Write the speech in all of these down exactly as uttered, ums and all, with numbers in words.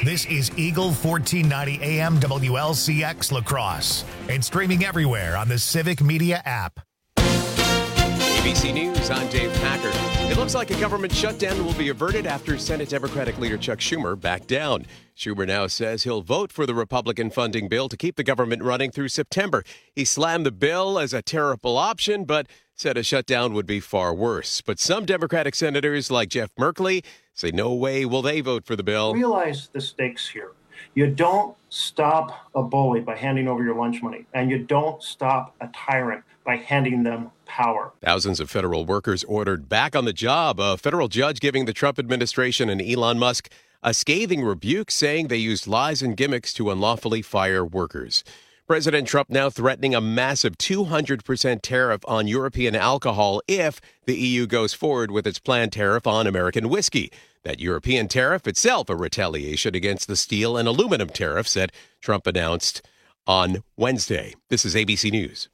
This is Eagle fourteen ninety A M W L C X La Crosse and streaming everywhere on the Civic Media app. A B C News, I'm Dave Packer. It looks like a government shutdown will be averted after Senate Democratic leader Chuck Schumer backed down. Schumer now says he'll vote for the Republican funding bill to keep the government running through September. He slammed the bill as a terrible option, but said a shutdown would be far worse. But some Democratic senators like Jeff Merkley say no way will they vote for the bill. Realize the stakes here. You don't stop a bully by handing over your lunch money, and you don't stop a tyrant by handing them power. Thousands of federal workers ordered back on the job. A federal judge giving the Trump administration and Elon Musk a scathing rebuke, saying they used lies and gimmicks to unlawfully fire workers. President Trump now threatening a massive two hundred percent tariff on European alcohol if the E U goes forward with its planned tariff on American whiskey. That European tariff itself a retaliation against the steel and aluminum tariffs that Trump announced on Wednesday. This is A B C News.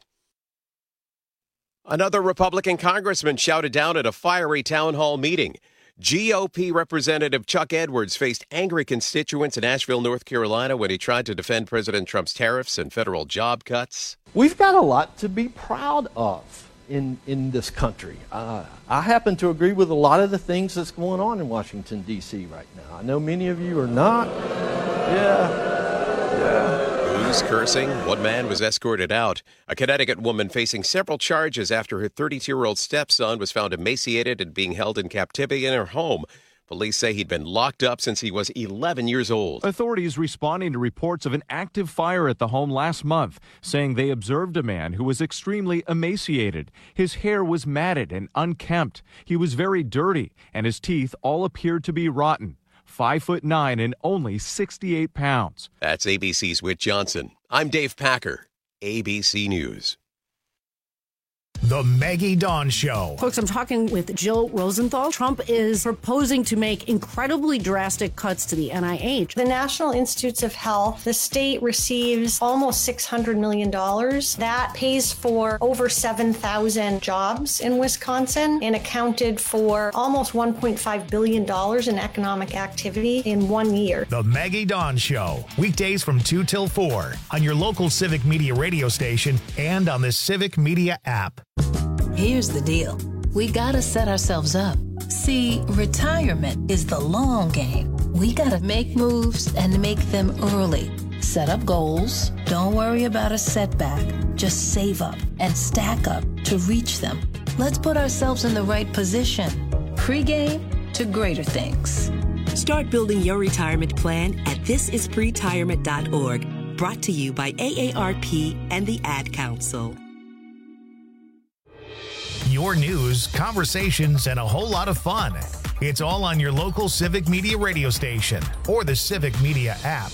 Another Republican congressman shouted down at a fiery town hall meeting. G O P Representative Chuck Edwards faced angry constituents in Asheville, North Carolina, when he tried to defend President Trump's tariffs and federal job cuts. We've got a lot to be proud of in, in this country. Uh, I happen to agree with a lot of the things that's going on in Washington, D C right now. I know many of you are not. Yeah, yeah. Booze, cursing. One man was escorted out. A Connecticut woman facing several charges after her thirty-two-year-old stepson was found emaciated and being held in captivity in her home. Police say he'd been locked up since he was eleven years old. Authorities responding to reports of an active fire at the home last month, saying they observed a man who was extremely emaciated. His hair was matted and unkempt. He was very dirty, and his teeth all appeared to be rotten. Five foot nine and only sixty-eight pounds. That's A B C's Whit Johnson. I'm Dave Packer, A B C News. The Maggie Dawn Show. Folks, I'm talking with Jill Rosenthal. Trump is proposing to make incredibly drastic cuts to the N I H. The National Institutes of Health, the state receives almost six hundred million dollars. That pays for over seven thousand jobs in Wisconsin and accounted for almost one point five billion dollars in economic activity in one year. The Maggie Dawn Show. Weekdays from two till four on your local Civic Media radio station and on the Civic Media app. Here's the deal. We gotta set ourselves up. See, retirement is the long game. We gotta make moves and make them early. Set up goals. Don't worry about a setback. Just save up and stack up to reach them. Let's put ourselves in the right position. Pre-game to greater things. Start building your retirement plan at this is pretirement dot org. Brought to you by A A R P and the Ad Council. Your news, conversations, and a whole lot of fun. It's all on your local Civic Media radio station or the Civic Media app.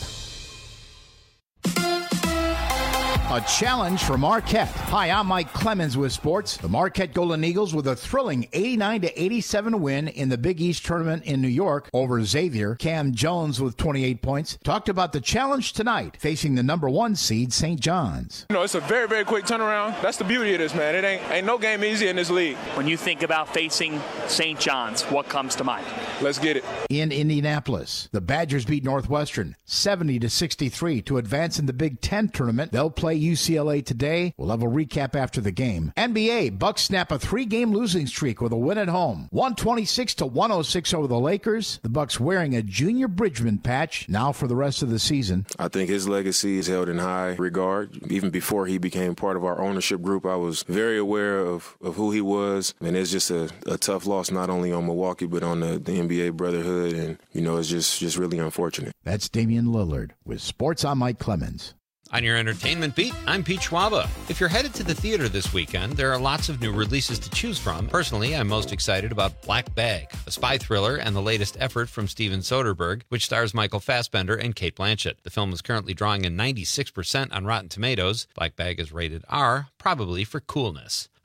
A challenge for Marquette. Hi, I'm Mike Clemens with sports. The Marquette Golden Eagles with a thrilling eighty-nine to eighty-seven win in the Big East tournament in New York over Xavier. Cam Jones with twenty-eight points. Talked about the challenge tonight, facing the number one seed, Saint John's. You know, it's a very, very quick turnaround. That's the beauty of this, man. It ain't, ain't no game easy in this league. When you think about facing Saint John's, what comes to mind? Let's get it. In Indianapolis, the Badgers beat Northwestern seventy to sixty-three to advance in the Big Ten tournament. They'll play U C L A today. We'll have a recap after the game. N B A, Bucks snap a three-game losing streak with a win at home. one twenty-six to one oh six over the Lakers. The Bucks wearing a Junior Bridgman patch now for the rest of the season. I think his legacy is held in high regard. Even before he became part of our ownership group, I was very aware of, of who he was. And it's just a, a tough loss, not only on Milwaukee, but on the, the N B A brotherhood. And, you know, it's just, just really unfortunate. That's Damian Lillard with Sports. I'm Mike Clemens. On your entertainment beat, I'm Pete Schwaba. If you're headed to the theater this weekend, there are lots of new releases to choose from. Personally, I'm most excited about Black Bag, a spy thriller and the latest effort from Steven Soderbergh, which stars Michael Fassbender and Cate Blanchett. The film is currently drawing a ninety-six percent on Rotten Tomatoes. Black Bag is rated R, probably for coolness.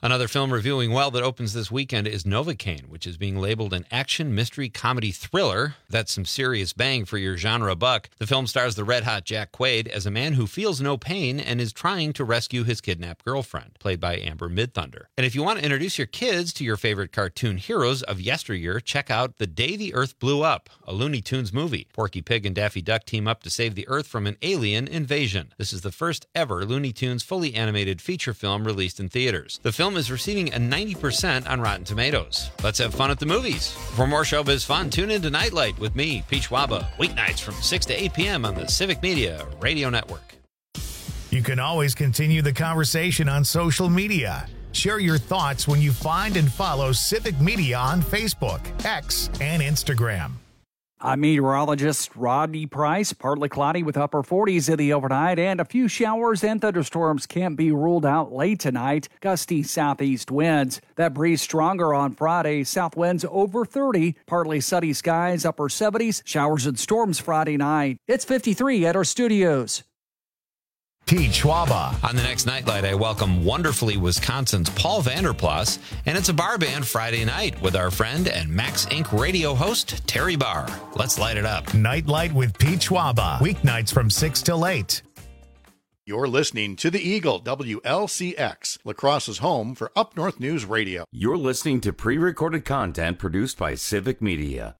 Another film reviewing well that opens this weekend is Novocaine, which is being labeled an action, mystery, comedy thriller. That's some serious bang for your genre buck. The film stars the red-hot Jack Quaid as a man who feels no pain and is trying to rescue his kidnapped girlfriend, played by Amber Midthunder. And if you want to introduce your kids to your favorite cartoon heroes of yesteryear, check out The Day the Earth Blew Up, a Looney Tunes movie. Porky Pig and Daffy Duck team up to save the Earth from an alien invasion. This is the first ever Looney Tunes fully animated feature film released in theaters. The film is receiving a ninety percent on Rotten Tomatoes. Let's have fun at the movies. For more showbiz fun, tune in to Nightlight with me, Peach Waba, weeknights from six to eight p.m. on the Civic Media Radio Network. You can always continue the conversation on social media. Share your thoughts when you find and follow Civic Media on Facebook, X, and Instagram. I'm meteorologist Rodney Price. Partly cloudy with upper forties in the overnight, and a few showers and thunderstorms can't be ruled out late tonight. Gusty southeast winds. That breeze stronger on Friday. South winds over thirty. Partly sunny skies, upper seventies. Showers and storms Friday night. It's fifty-three at our studios. Peach Schwaba. On the next Nightlight, I welcome wonderfully Wisconsin's Paul Vanderplas, and it's a bar band Friday night with our friend and Max Incorporated radio host, Terry Barr. Let's light it up. Nightlight with Peach Schwaba. Weeknights from six till eight. You're listening to The Eagle, W L C X, La Crosse's home for Up North News Radio. You're listening to pre-recorded content produced by Civic Media.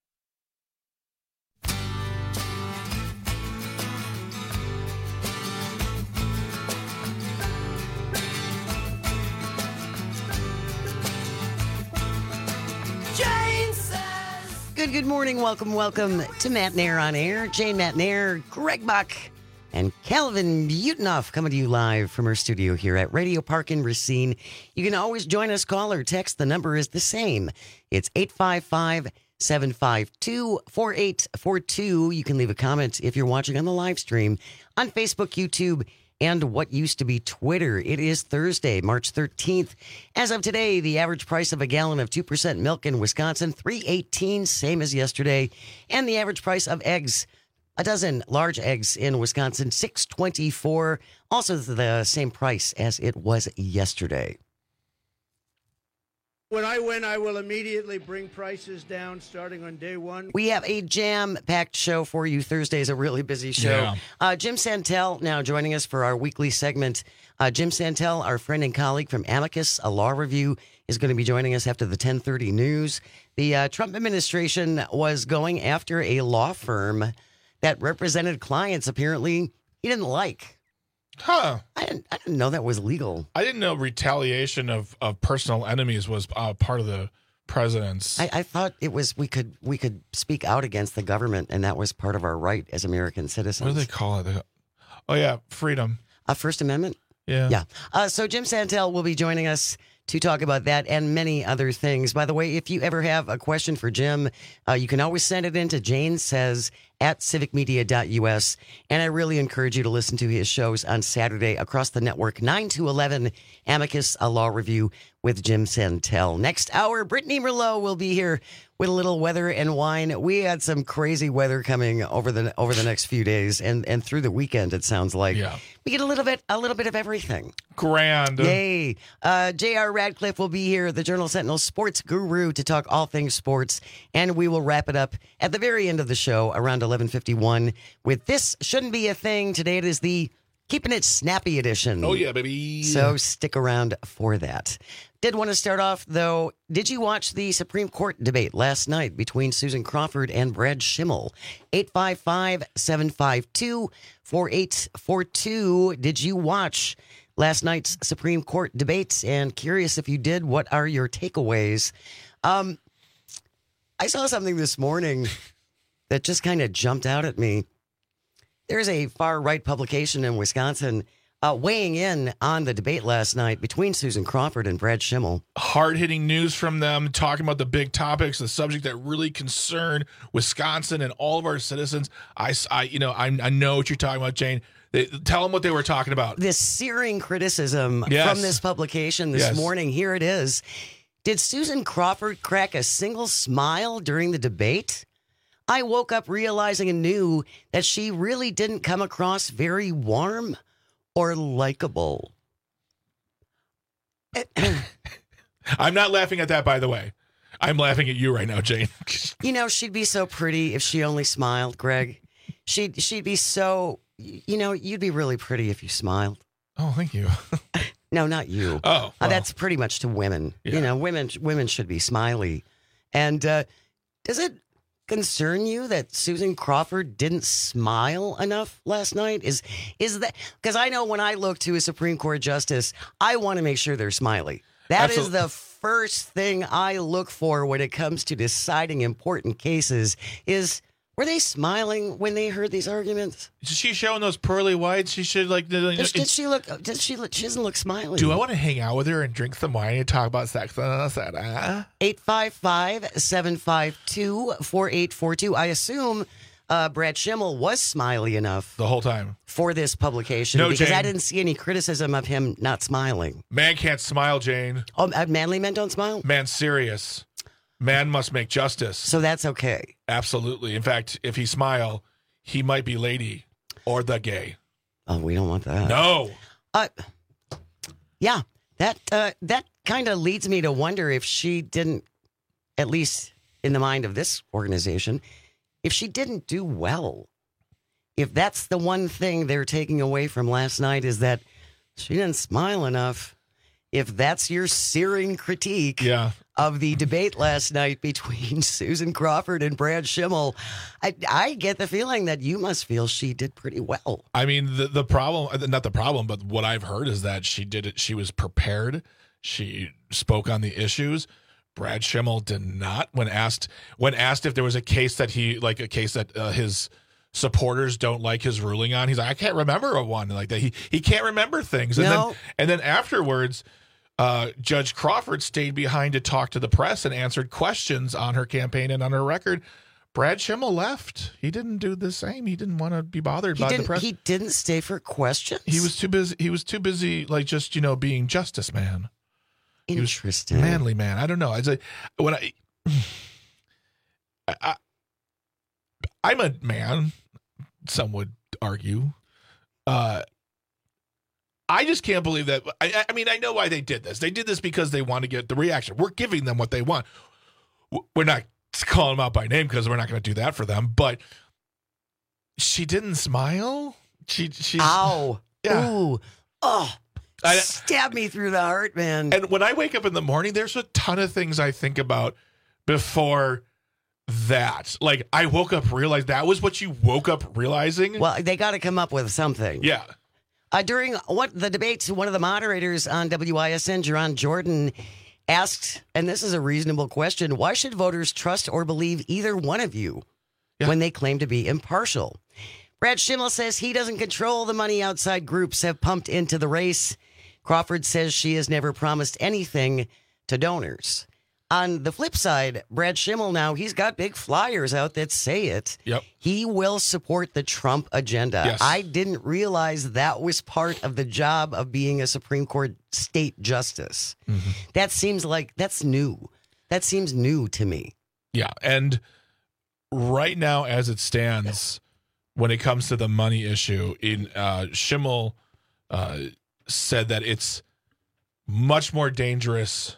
Good, good morning. Welcome, welcome to Matt Nair on Air. Jane Matt Nair, Greg Buck, and Calvin Butenhoff coming to you live from our studio here at Radio Park in Racine. You can always join us, call or text. The number is the same. It's eight five five, seven five two, four eight four two. You can leave a comment if you're watching on the live stream on Facebook, YouTube, and what used to be Twitter. It is Thursday, March thirteenth. As of today, the average price of a gallon of two percent milk in Wisconsin, three eighteen, same as yesterday. And the average price of eggs, a dozen large eggs in Wisconsin, six twenty-four, also the same price as it was yesterday. When I win, I will immediately bring prices down starting on day one. We have a jam-packed show for you. Thursday is a really busy show. Yeah. Uh, Jim Santel now joining us for our weekly segment. Uh, Jim Santel, our friend and colleague from Amicus, a law review, is going to be joining us after the ten thirty news. The uh, Trump administration was going after a law firm that represented clients apparently he didn't like. Huh. I didn't, I didn't know that was legal. I didn't know retaliation of, of personal enemies was uh, part of the president's. I, I thought it was we could we could speak out against the government, and that was part of our right as American citizens. What do they call it? They, oh, yeah, freedom. A First Amendment? Yeah. Yeah. Uh, so Jim Santel will be joining us to talk about that and many other things. By the way, if you ever have a question for Jim, uh, you can always send it in to Jane Says at civic media dot u s. And I really encourage you to listen to his shows on Saturday across the network, nine to eleven, Amicus, a law review with Jim Santel. Next hour, Brittany Merlot will be here with a little weather and wine. We had some crazy weather coming over the over the next few days and, and through the weekend, it sounds like. Yeah. We get a little bit a little bit of everything. Grand. Yay. Uh, J R Radcliffe will be here, the Journal Sentinel sports guru, to talk all things sports. And we will wrap it up at the very end of the show around eleven fifty-one with This Shouldn't Be a Thing. Today it is the Keeping It Snappy edition. Oh, yeah, baby. So stick around for that. Did want to start off, though, did you watch the Supreme Court debate last night between Susan Crawford and Brad Schimmel? eight five five, seven five two, four eight four two. Did you watch last night's Supreme Court debates? And curious if you did, what are your takeaways? Um, I saw something this morning that just kind of jumped out at me. There's a far-right publication in Wisconsin uh, weighing in on the debate last night between Susan Crawford and Brad Schimmel. Hard-hitting news from them, talking about the big topics, the subject that really concern Wisconsin and all of our citizens. I, I you know, I, I know what you're talking about, Jane. They, tell them what they were talking about. This searing criticism yes. from this publication this yes. morning. Here it is. Did Susan Crawford crack a single smile during the debate? I woke up realizing anew that she really didn't come across very warm or likable. I'm not laughing at that, by the way. I'm laughing at you right now, Jane. You know, she'd be so pretty if she only smiled, Greg. She'd she'd be so, you know, you'd be really pretty if you smiled. Oh, thank you. No, not you. Oh, well. Uh, that's pretty much to women. Yeah. You know, women women should be smiley. And uh, does it concern you that Susan Crawford didn't smile enough last night? Is is that because I know when I look to a Supreme Court justice, I want to make sure they're smiley. That Absolutely. is the first thing I look for when it comes to deciding important cases. Is were they smiling when they heard these arguments? Is she showing those pearly whites? She should like. Does, did she look? Does she look? She doesn't look smiley. Do I want to hang out with her and drink some wine and talk about sex? Uh, eight five five, seven five two, four eight four two. I assume uh, Brad Schimmel was smiley enough the whole time for this publication No, because Jane. I didn't see any criticism of him not smiling. Man can't smile, Jane. Oh, uh, manly men don't smile? Man's serious. Man must make justice. So that's okay. Absolutely. In fact, if he smile, he might be lady or the gay. Oh, we don't want that. No. Uh, yeah, that uh, that kind of leads me to wonder if she didn't, at least in the mind of this organization, if she didn't do well. If that's the one thing they're taking away from last night is that she didn't smile enough. If that's your searing critique yeah. of the debate last night between Susan Crawford and Brad Schimmel, I, I get the feeling that you must feel she did pretty well. I mean, the the problem, not the problem, but what I've heard is that she did it. She was prepared. She spoke on the issues. Brad Schimmel did not. When asked, when asked if there was a case that he, like a case that uh, his supporters don't like his ruling on, he's like, I can't remember a one like that. He he can't remember things. And No. then and then afterwards, uh, Judge Crawford stayed behind to talk to the press and answered questions on her campaign and on her record. Brad Schimmel left. He didn't do the same. He didn't want to be bothered He by the didn't, press. he didn't stay for questions? He was too busy. He was too busy, like just you know, being justice man. He was Interesting. manly man. I don't know. It's like when I, I, I, I'm a man. Some would argue. Uh, I just can't believe that. I, I mean, I know why they did this. They did this because they want to get the reaction. We're giving them what they want. We're not calling them out by name because we're not going to do that for them. But she didn't smile. She, she's, Ow. Yeah. Ooh. Oh. I, Stab me through the heart, man. And when I wake up in the morning, there's a ton of things I think about before that. Like, I woke up, realized that was what you woke up realizing. Well, they got to come up with something. Yeah. Uh, during what the debates, one of the moderators on W I S N, Jerron Jordan, asked, and this is a reasonable question, why should voters trust or believe either one of you yeah. when they claim to be impartial? Brad Schimmel says he doesn't control the money outside groups have pumped into the race. Crawford says she has never promised anything to donors. On the flip side, Brad Schimmel now, he's got big flyers out that say it. Yep. He will support the Trump agenda. Yes. I didn't realize that was part of the job of being a Supreme Court state justice. Mm-hmm. That seems like that's new. That seems new to me. Yeah. And right now, as it stands, when it comes to the money issue, in uh, Schimmel uh, said that it's much more dangerous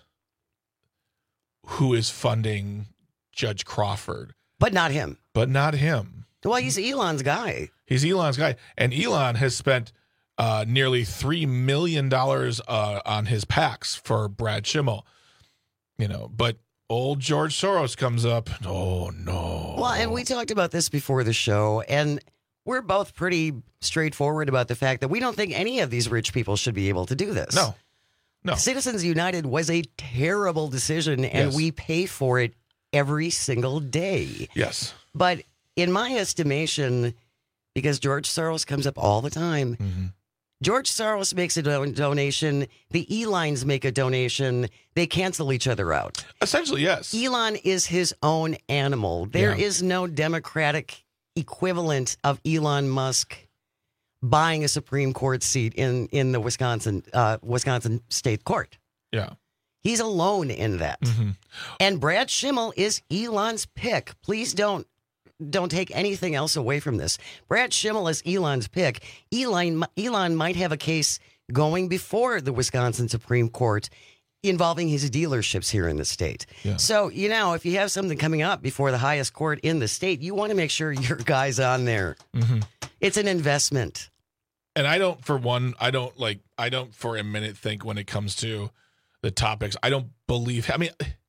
who is funding Judge Crawford. But not him. But not him. Well, he's Elon's guy. He's Elon's guy. And Elon has spent uh, nearly three million dollars uh, on his PACs for Brad Schimmel. You know, but old George Soros comes up. Oh, no. Well, and we talked about this before the show, and we're both pretty straightforward about the fact that we don't think any of these rich people should be able to do this. No. No. Citizens United was a terrible decision, and Yes. we pay for it every single day. Yes. But in my estimation, because George Soros comes up all the time, mm-hmm. George Soros makes a don- donation, the Elons make a donation, they cancel each other out. Essentially, yes. Elon is his own animal. There Yeah. is no Democratic equivalent of Elon Musk buying a Supreme Court seat in, in the Wisconsin uh, Wisconsin State Court. Yeah. He's alone in that. Mm-hmm. And Brad Schimmel is Elon's pick. Please don't don't take anything else away from this. Brad Schimmel is Elon's pick. Elon Elon might have a case going before the Wisconsin Supreme Court involving his dealerships here in the state. Yeah. So, you know, if you have something coming up before the highest court in the state, you want to make sure your guy's on there. Mm-hmm. It's an investment. And I don't, for one, I don't like, I don't for a minute think when it comes to the topics, I don't believe, I mean,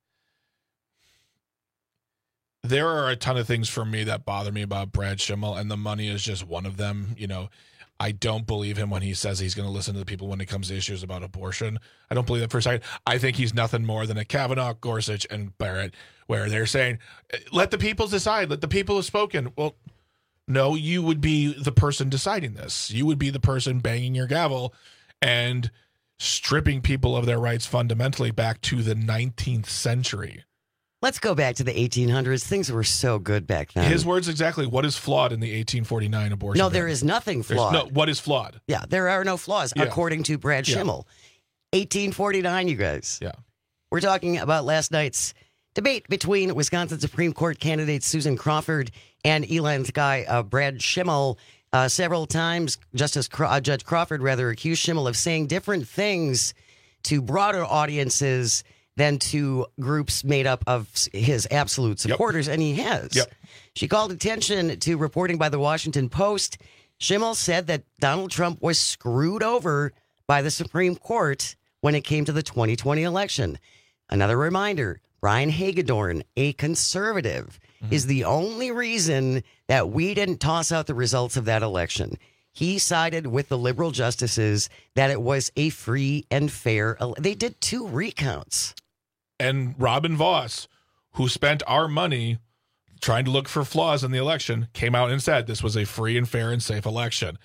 there are a ton of things for me that bother me about Brad Schimmel, and the money is just one of them. You know, I don't believe him when he says he's going to listen to the people when it comes to issues about abortion. I don't believe that for a second. I think he's nothing more than a Kavanaugh, Gorsuch, and Barrett, where they're saying, let the people decide, let the people have spoken. Well, no, you would be the person deciding this. You would be the person banging your gavel and stripping people of their rights fundamentally back to the nineteenth century. Let's go back to the eighteen hundreds. Things were so good back then. His words exactly. What is flawed in the eighteen forty-nine abortion? No, ban? there is nothing There's flawed. No, what is flawed? Yeah, there are no flaws, Yeah. according to Brad Yeah. Schimmel. eighteen forty-nine, you guys. Yeah. We're talking about last night's debate between Wisconsin Supreme Court candidates Susan Crawford and Elon's guy, uh, Brad Schimmel. Uh, several times, Justice Craw- uh, Judge Crawford, rather, accused Schimmel of saying different things to broader audiences than to groups made up of his absolute supporters, yep. and he has. Yep. She called attention to reporting by the Washington Post. Schimmel said that Donald Trump was screwed over by the Supreme Court when it came to the twenty twenty election. Another reminder, Brian Hagedorn, a conservative, mm-hmm. is the only reason that we didn't toss out the results of that election. He sided with the liberal justices that it was a free and fair. Ele- they did two recounts. And Robin Voss, who spent our money trying to look for flaws in the election, came out and said this was a free and fair and safe election.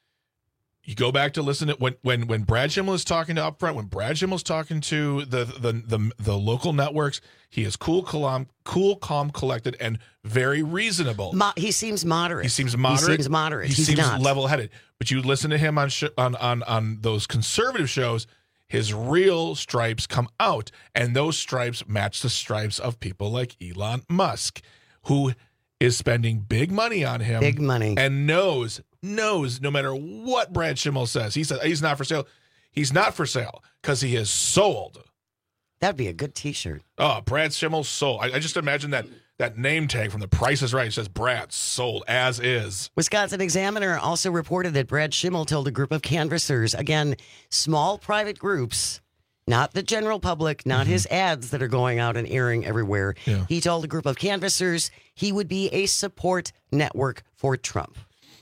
You go back to listen to when when when Brad Schimmel is talking to Upfront, when Brad Schimmel is talking to the the the, the local networks, he is cool, calm, cool, calm, collected, and very reasonable. Mo- he seems moderate. He seems moderate. He seems moderate. He He's seems not. level-headed. But you listen to him on sh- on on on those conservative shows, his real stripes come out, and those stripes match the stripes of people like Elon Musk, who is spending big money on him, Big money. and knows knows no matter what Brad Schimmel says, he says he's not for sale. He's not for sale because he is sold. That'd be a good T-shirt. Oh, Brad Schimmel sold. I, I just imagine that that name tag from The Price is Right. It says Brad sold as is. Wisconsin Examiner also reported that Brad Schimmel told a group of canvassers, again, small private groups, not the general public, not mm-hmm. his ads that are going out and airing everywhere. Yeah. He told a group of canvassers he would be a support network for Trump.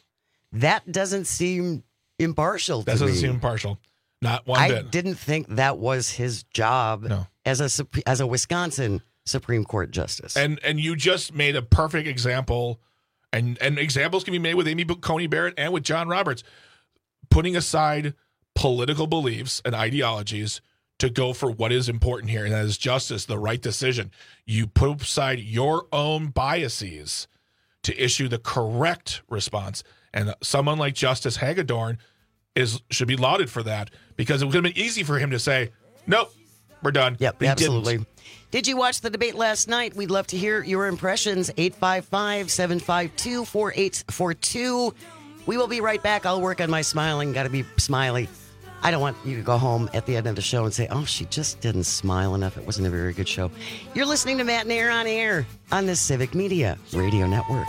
That doesn't seem impartial to That doesn't me. seem impartial. Not one I bit. didn't think that was his job No. as a Sup- as a Wisconsin Supreme Court justice. And and you just made a perfect example, and and examples can be made with Amy Coney Barrett and with John Roberts, putting aside political beliefs and ideologies to go for what is important here, and that is justice, the right decision. You put aside your own biases to issue the correct response, and someone like Justice Hagedorn is should be lauded for that, because it would have been easy for him to say, nope, we're done. Yep, But he absolutely. didn't. Did you watch the debate last night? We'd love to hear your impressions. eight five five, seven five two, four eight four two. We will be right back. I'll work on my smiling. Got to be smiley. I don't want you to go home at the end of the show and say, oh, she just didn't smile enough. It wasn't a very good show. You're listening to Matt Nair on Air on the Civic Media Radio Network.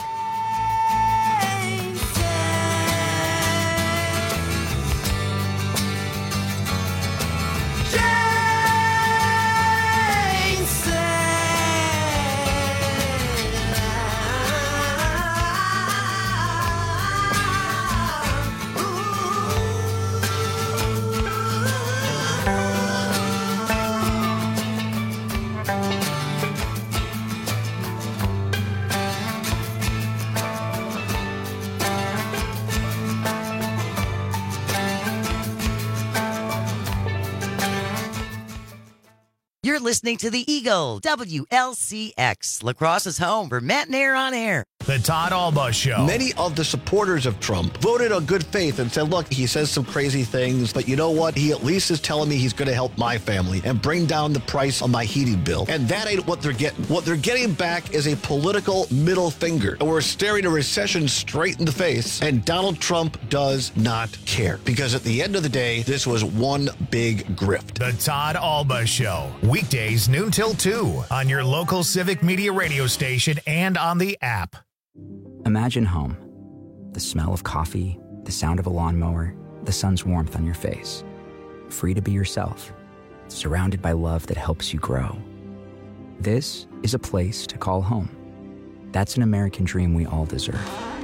You're listening to the Eagle, W L C X, La Crosse's home for Matt Nair on Air. The Todd Alba Show. Many of the supporters of Trump voted on good faith and said, look, he says some crazy things, but you know what? He at least is telling me he's going to help my family and bring down the price on my heating bill. And that ain't what they're getting. What they're getting back is a political middle finger. And we're staring a recession straight in the face. And Donald Trump does not care. Because at the end of the day, this was one big grift. The Todd Alba Show. Weekdays noon till two on your local Civic Media radio station and on the app. Imagine home. The smell of coffee, the sound of a lawnmower, the sun's warmth on your face. Free to be yourself. Surrounded by love that helps you grow. This is a place to call home. That's an American dream we all deserve.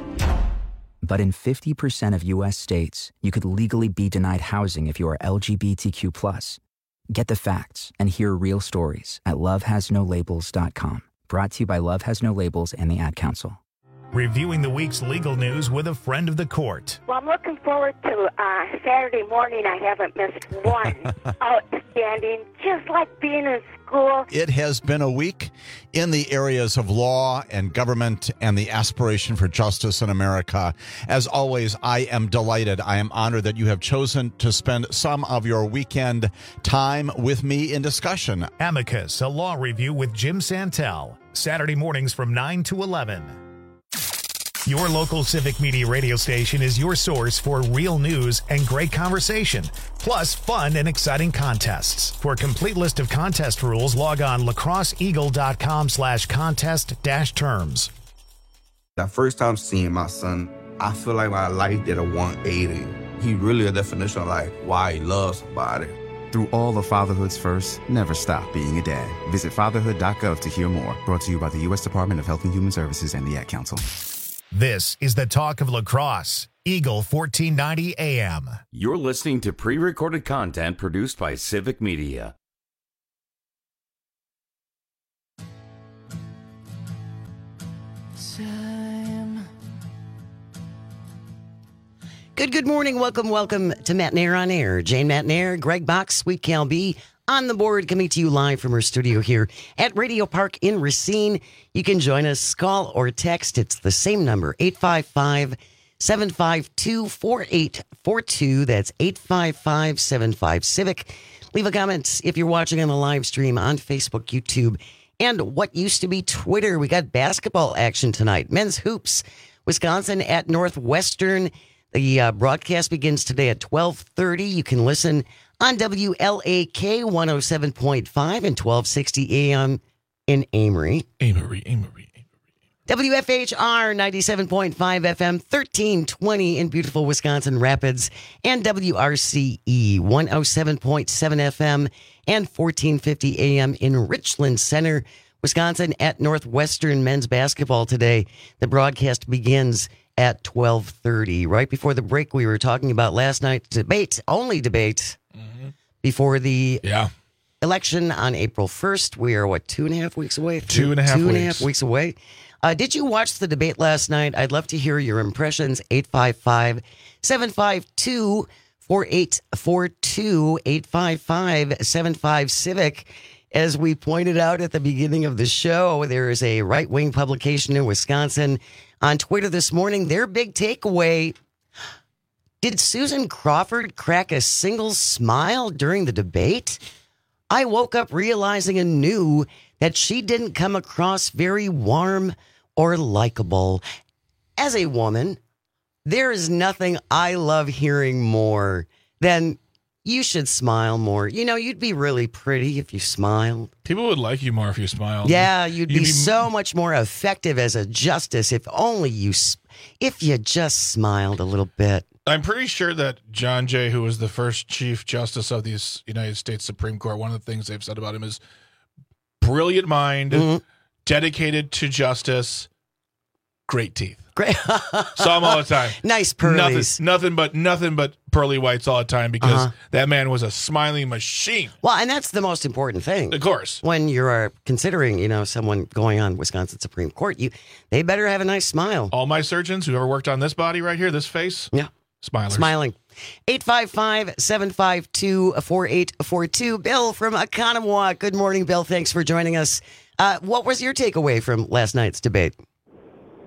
But in fifty percent of U S states, you could legally be denied housing if you are L G B T Q plus. Get the facts and hear real stories at love has no labels dot com. Brought to you by Love Has No Labels and the Ad Council. Reviewing the week's legal news with a friend of the court. Well, I'm looking forward to uh, Saturday morning. I haven't missed one. Outstanding. Just like being in school. It has been a week in the areas of law and government and the aspiration for justice in America. As always, I am delighted. I am honored that you have chosen to spend some of your weekend time with me in discussion. Amicus, a law review with Jim Santel. Saturday mornings from nine to eleven. Your local Civic Media radio station is your source for real news and great conversation, plus fun and exciting contests. For a complete list of contest rules, log on lacrosseeagle.com slash contest dash terms. The first time seeing my son, I feel like my life did a one eighty. He really a definition of like why he loves somebody. Through all of fatherhood's first, never stop being a dad. Visit fatherhood dot gov to hear more. Brought to you by the U S Department of Health and Human Services and the Ad Council. This is the Talk of La Crosse, Eagle fourteen ninety A M. You're listening to pre-recorded content produced by Civic Media. Time. Good, good morning. Welcome, welcome to Matt Nair on Air. Jane Matt Nair, Greg Box, Sweet Cal B. On the board, coming to you live from our studio here at Radio Park in Racine. You can join us, call or text. It's the same number, eight five five, seven five two, four eight four two. That's eight five five, seven five, Civic. Leave a comment if you're watching on the live stream on Facebook, YouTube, and what used to be Twitter. We got basketball action tonight. Men's hoops, Wisconsin at Northwestern. The uh, broadcast begins today at twelve thirty. You can listen on W L A K one oh seven point five and twelve sixty A M in Amory. Amory, Amory, Amory. W F H R ninety-seven point five F M, thirteen twenty in beautiful Wisconsin Rapids, and W R C E one oh seven point seven F M and fourteen fifty A M in Richland Center, Wisconsin at Northwestern men's basketball today. The broadcast begins at twelve thirty. Right before the break, we were talking about last night's debate, only debate, mm-hmm. before the yeah. election on April first. We are, what, two and a half weeks away? Two and a half two weeks. Two and a half weeks away. Uh, did you watch the debate last night? I'd love to hear your impressions. eight five five, seven five two, four eight four two, eight five five, seven five, Civic. As we pointed out at the beginning of the show, there is a right-wing publication in Wisconsin on Twitter this morning. Their big takeaway: did Susan Crawford crack a single smile during the debate? I woke up realizing anew that she didn't come across very warm or likable. As a woman, there is nothing I love hearing more than you should smile more. You know, you'd be really pretty if you smiled. People would like you more if you smiled. Yeah, you'd, you'd be, be so much more effective as a justice if only you, if you just smiled a little bit. I'm pretty sure that John Jay, who was the first Chief Justice of the United States Supreme Court, one of the things they've said about him is brilliant mind, mm-hmm. dedicated to justice, great teeth. Great. Saw him all the time. Nice pearlies. Nothing, nothing but nothing but pearly whites all the time because uh-huh. that man was a smiling machine. Well, and that's the most important thing. Of course. When you're considering, you know, someone going on Wisconsin Supreme Court, you they better have a nice smile. All my surgeons who ever worked on this body right here, this face, yeah, smilers. Smiling. eight five five, seven five two, four eight four two. Bill from Oconomowoc. Good morning, Bill. Thanks for joining us. Uh, what was your takeaway from last night's debate?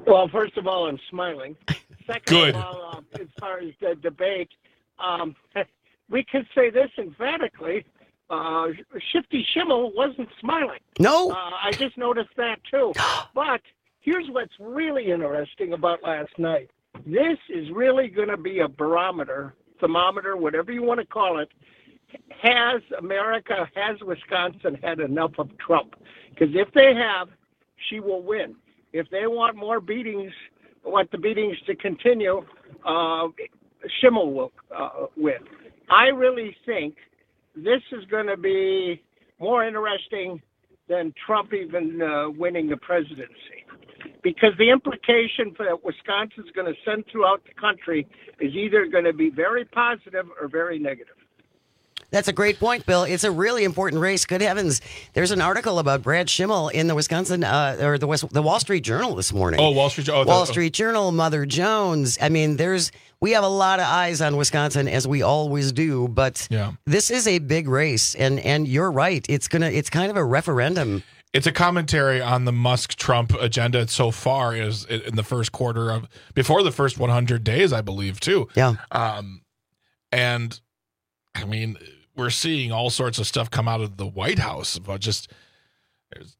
Well, first of all, I'm smiling. Second Good. of all, uh, as far as the debate, um, we can say this emphatically. Uh, Shifty Schimmel wasn't smiling. No. Uh, I just noticed that, too. But here's what's really interesting about last night. This is really going to be a barometer, thermometer, whatever you want to call it. Has America, has Wisconsin had enough of Trump? Because if they have, she will win. If they want more beatings, want the beatings to continue, uh, Schimmel will uh, win. I really think this is going to be more interesting than Trump even uh, winning the presidency. Because the implication for that Wisconsin's going to send throughout the country is either going to be very positive or very negative. That's a great point, Bill. It's a really important race. Good heavens. There's an article about Brad Schimmel in the Wisconsin, uh, or the West, the Wall Street Journal this morning. Oh, Wall Street, oh, Wall the, Street Journal, Mother Jones. I mean, there's, we have a lot of eyes on Wisconsin, as we always do, but yeah. This is a big race, and, and you're right. It's gonna, it's kind of a referendum. It's a commentary on the Musk-Trump agenda so far is in the first quarter of, before the first one hundred days, I believe, too. Yeah. Um, and, I mean, we're seeing all sorts of stuff come out of the White House about just there's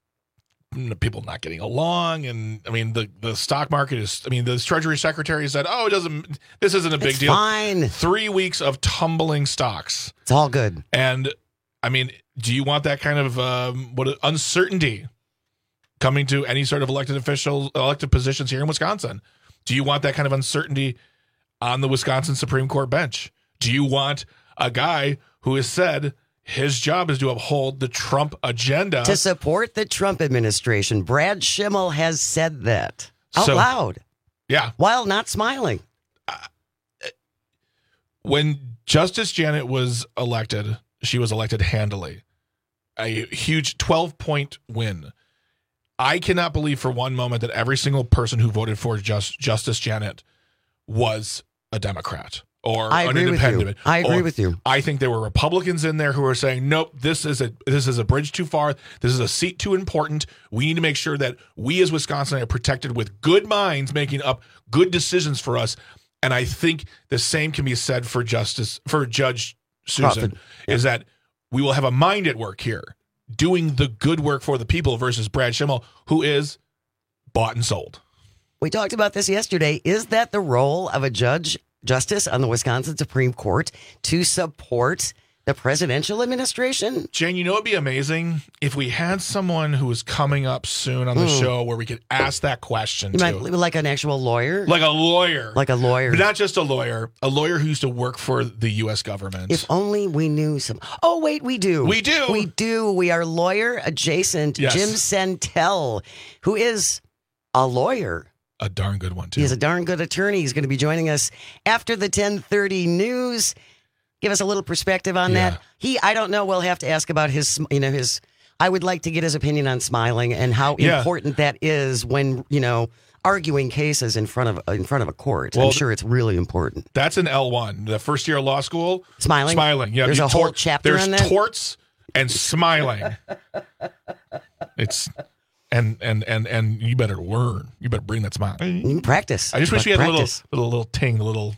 people not getting along. And, I mean, the, the stock market is, I mean, the Treasury Secretary said, oh, it doesn't, this isn't a big it's deal. Fine. Three weeks of tumbling stocks. It's all good. And, I mean, do you want that kind of um, what uncertainty coming to any sort of elected official, elected positions here in Wisconsin? Do you want that kind of uncertainty on the Wisconsin Supreme Court bench? Do you want a guy who has said his job is to uphold the Trump agenda? To support the Trump administration. Brad Schimmel has said that out So- loud. Yeah. While not smiling. When Justice Janet was elected, she was elected handily. A huge twelve-point win. I cannot believe for one moment that every single person who voted for Just, Justice Janet was a Democrat or I an agree with independent. you. I agree Or with you. I think there were Republicans in there who were saying, nope, this is a this is a bridge too far. This is a seat too important. We need to make sure that we as Wisconsin are protected with good minds making up good decisions for us. And I think the same can be said for Justice for Judge Susan, Crawford. Yeah. is that we will have a mind at work here, doing the good work for the people versus Brad Schimmel, who is bought and sold. We talked about this yesterday. Is that the role of a judge, justice on the Wisconsin Supreme Court to support the presidential administration? Jane, you know, it'd be amazing if we had someone who was coming up soon on the Mm. show where we could ask that question You to. might like an actual lawyer? Like a lawyer. Like a lawyer. But not just a lawyer, a lawyer who used to work for the U S government. If only we knew some. Oh, wait, we do. We do. We do. We are lawyer adjacent. Yes. Jim Santel, who is a lawyer. A darn good one, too. He's a darn good attorney. He's going to be joining us after the ten thirty news. Give us a little perspective on Yeah. that. He, I don't know. We'll have to ask about his, you know, his, I would like to get his opinion on smiling and how Yeah. important that is when, you know, arguing cases in front of, in front of a court. Well, I'm sure it's really important. That's an L one. The first year of law school. Smiling? Smiling. Yeah. There's you a whole tort- chapter There's on that? torts and smiling. It's and and and and you better learn. You better bring that smile. You can practice. I just wish But we had practice. a little little little ting, the little.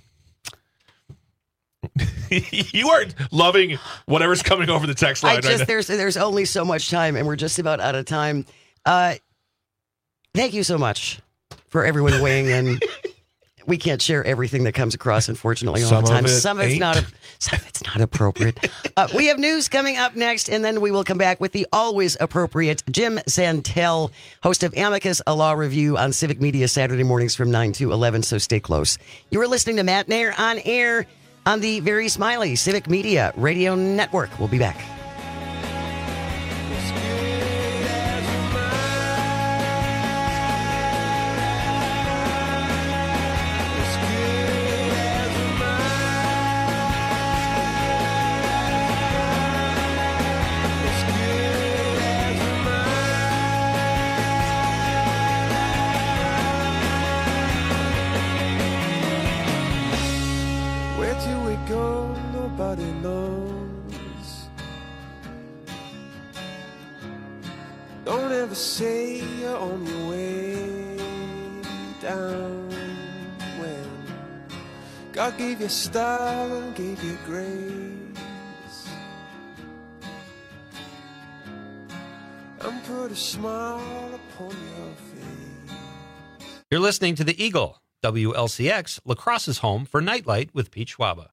You are loving whatever's coming over the text line I right just now. there's there's only so much time, and we're just about out of time. Uh, thank you so much for everyone weighing in. We can't share everything that comes across, unfortunately, all Some the of time. it some of it's ain't. not. A, some of it's not appropriate. uh, we have news coming up next, and then we will come back with the always appropriate Jim Santel, host of Amicus, a law review on Civic Media Saturday mornings from nine to eleven. So stay close. You are listening to Matt Nair on air on the very smiley Civic Media Radio Network. We'll be back. Where do we go? Nobody knows. Don't ever say you're on your way. down when God gave you style and gave you grace and put a smile upon your face. You're listening to The Eagle, W L C X, La Crosse's home for Nightlight with Pete Schwaba.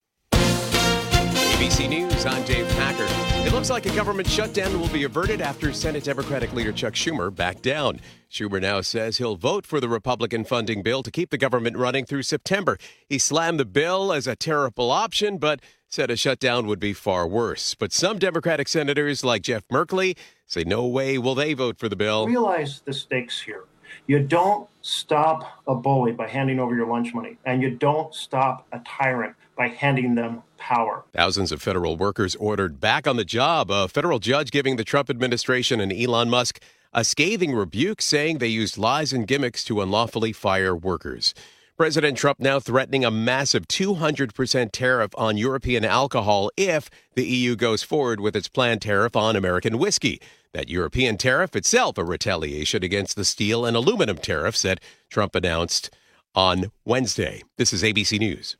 A B C News, I'm Dave Packer. It looks like a government shutdown will be averted after Senate Democratic leader Chuck Schumer backed down. Schumer now says he'll vote for the Republican funding bill to keep the government running through September. He slammed the bill as a terrible option, but said a shutdown would be far worse. But some Democratic senators, like Jeff Merkley, say no way will they vote for the bill. Realize the stakes here. You don't stop a bully by handing over your lunch money, and you don't stop a tyrant by handing them power. Thousands of federal workers ordered back on the job. A federal judge giving the Trump administration and Elon Musk a scathing rebuke, saying they used lies and gimmicks to unlawfully fire workers. President Trump now threatening a massive two hundred percent tariff on European alcohol if the E U goes forward with its planned tariff on American whiskey. That European tariff itself a retaliation against the steel and aluminum tariffs that Trump announced on Wednesday. This is A B C News.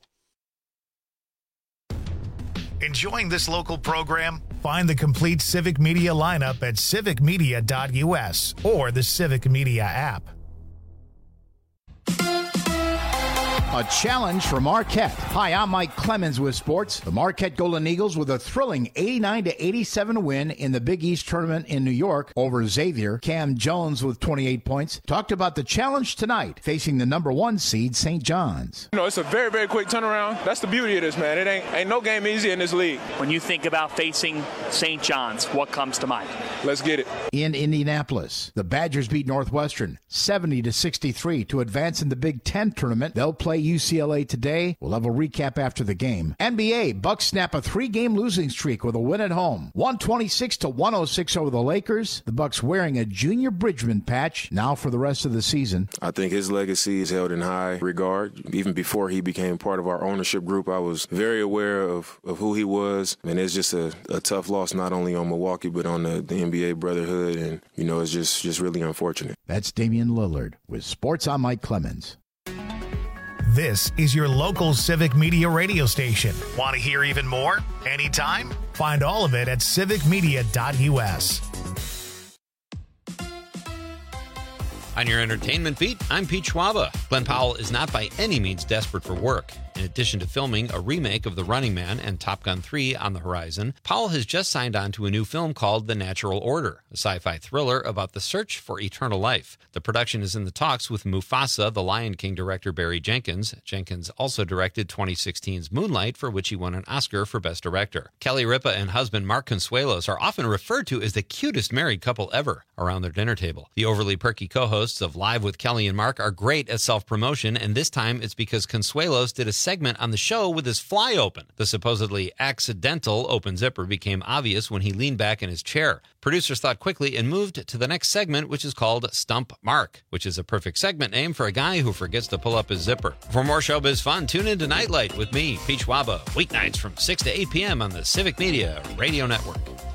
Enjoying this local program? Find the complete Civic Media lineup at civic media dot u s or the Civic Media app. A challenge for Marquette. Hi, I'm Mike Clemens with sports. The Marquette Golden Eagles with a thrilling eighty-nine to eighty-seven win in the Big East tournament in New York over Xavier. Cam Jones with twenty-eight points. Talked about the challenge tonight, facing the number one seed, Saint John's. You know, it's a very, very quick turnaround. That's the beauty of this, man. It ain't ain't no game easy in this league. When you think about facing Saint John's, what comes to mind? Let's get it. In Indianapolis, the Badgers beat Northwestern seventy to sixty-three to advance in the Big Ten tournament. They'll play U C L A today. We'll have a recap after the game. N B A, Bucks snap a three-game losing streak with a win at home. one twenty-six to one oh six over the Lakers. The Bucks wearing a Junior Bridgman patch now for the rest of the season. I think his legacy is held in high regard. Even before he became part of our ownership group, I was very aware of, of who he was. And it's just a, a tough loss, not only on Milwaukee, but on the, the N B A brotherhood. And, you know, it's just, just really unfortunate. That's Damian Lillard with Sports. I'm Mike Clemens. This is your local Civic Media radio station. Want to hear even more? Anytime? Find all of it at civic media dot u s. On your entertainment beat, I'm Pete Schwaba. Glenn Powell is not by any means desperate for work. In addition to filming a remake of The Running Man and Top Gun three on the horizon, Powell has just signed on to a new film called The Natural Order, a sci-fi thriller about the search for eternal life. The production is in the talks with Mufasa, the Lion King director Barry Jenkins. Jenkins also directed twenty sixteen's Moonlight, for which he won an Oscar for Best Director. Kelly Ripa and husband Mark Consuelos are often referred to as the cutest married couple ever around their dinner table. The overly perky co-hosts of Live with Kelly and Mark are great at self-promotion, and this time it's because Consuelos did a segment on the show with his fly open. The supposedly accidental open zipper became obvious when he leaned back in his chair. Producers thought quickly and moved to the next segment, which is called Stump Mark, which is a perfect segment name for a guy who forgets to pull up his zipper. For more showbiz fun, tune in to Nightlight with me, Pete Schwaba, weeknights from six to eight p.m. on the Civic Media Radio Network.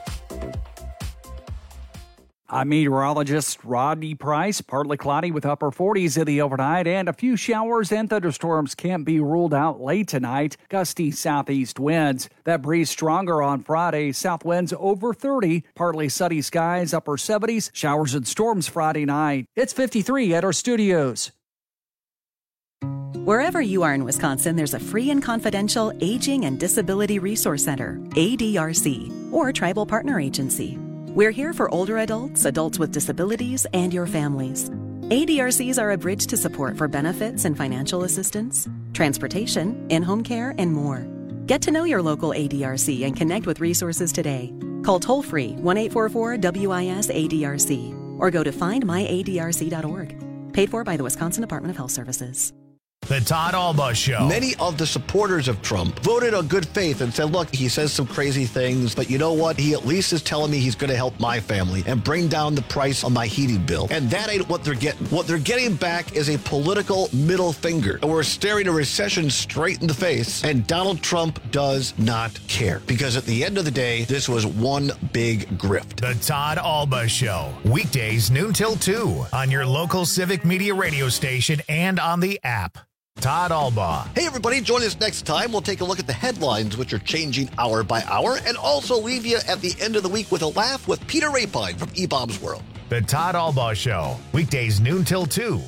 I'm meteorologist Rodney Price. Partly cloudy with upper forties in the overnight, and a few showers and thunderstorms can't be ruled out late tonight. Gusty southeast winds. That breeze stronger on Friday. South winds over thirty. Partly sunny skies, upper seventies. Showers and storms Friday night. It's fifty-three at our studios. Wherever you are in Wisconsin, there's a free and confidential Aging and Disability Resource Center, A D R C, or Tribal Partner Agency. We're here for older adults, adults with disabilities, and your families. A D R Cs are a bridge to support for benefits and financial assistance, transportation, in-home care, and more. Get to know your local A D R C and connect with resources today. Call toll-free one eight four four W I S A D R C or go to find my A D R C dot org. Paid for by the Wisconsin Department of Health Services. The Todd Alba Show. Many of the supporters of Trump voted on good faith and said, look, he says some crazy things, but you know what? He at least is telling me he's going to help my family and bring down the price on my heating bill. And that ain't what they're getting. What they're getting back is a political middle finger. And we're staring a recession straight in the face. And Donald Trump does not care. Because at the end of the day, this was one big grift. The Todd Alba Show. Weekdays noon till two on your local Civic Media radio station and on the app. Todd Alba. Hey, everybody, join us next time. We'll take a look at the headlines, which are changing hour by hour, and also leave you at the end of the week with a laugh with Peter Rapine from E-Bob's World. The Todd Alba Show. Weekdays noon till two.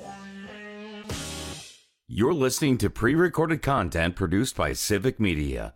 You're listening to pre-recorded content produced by Civic Media.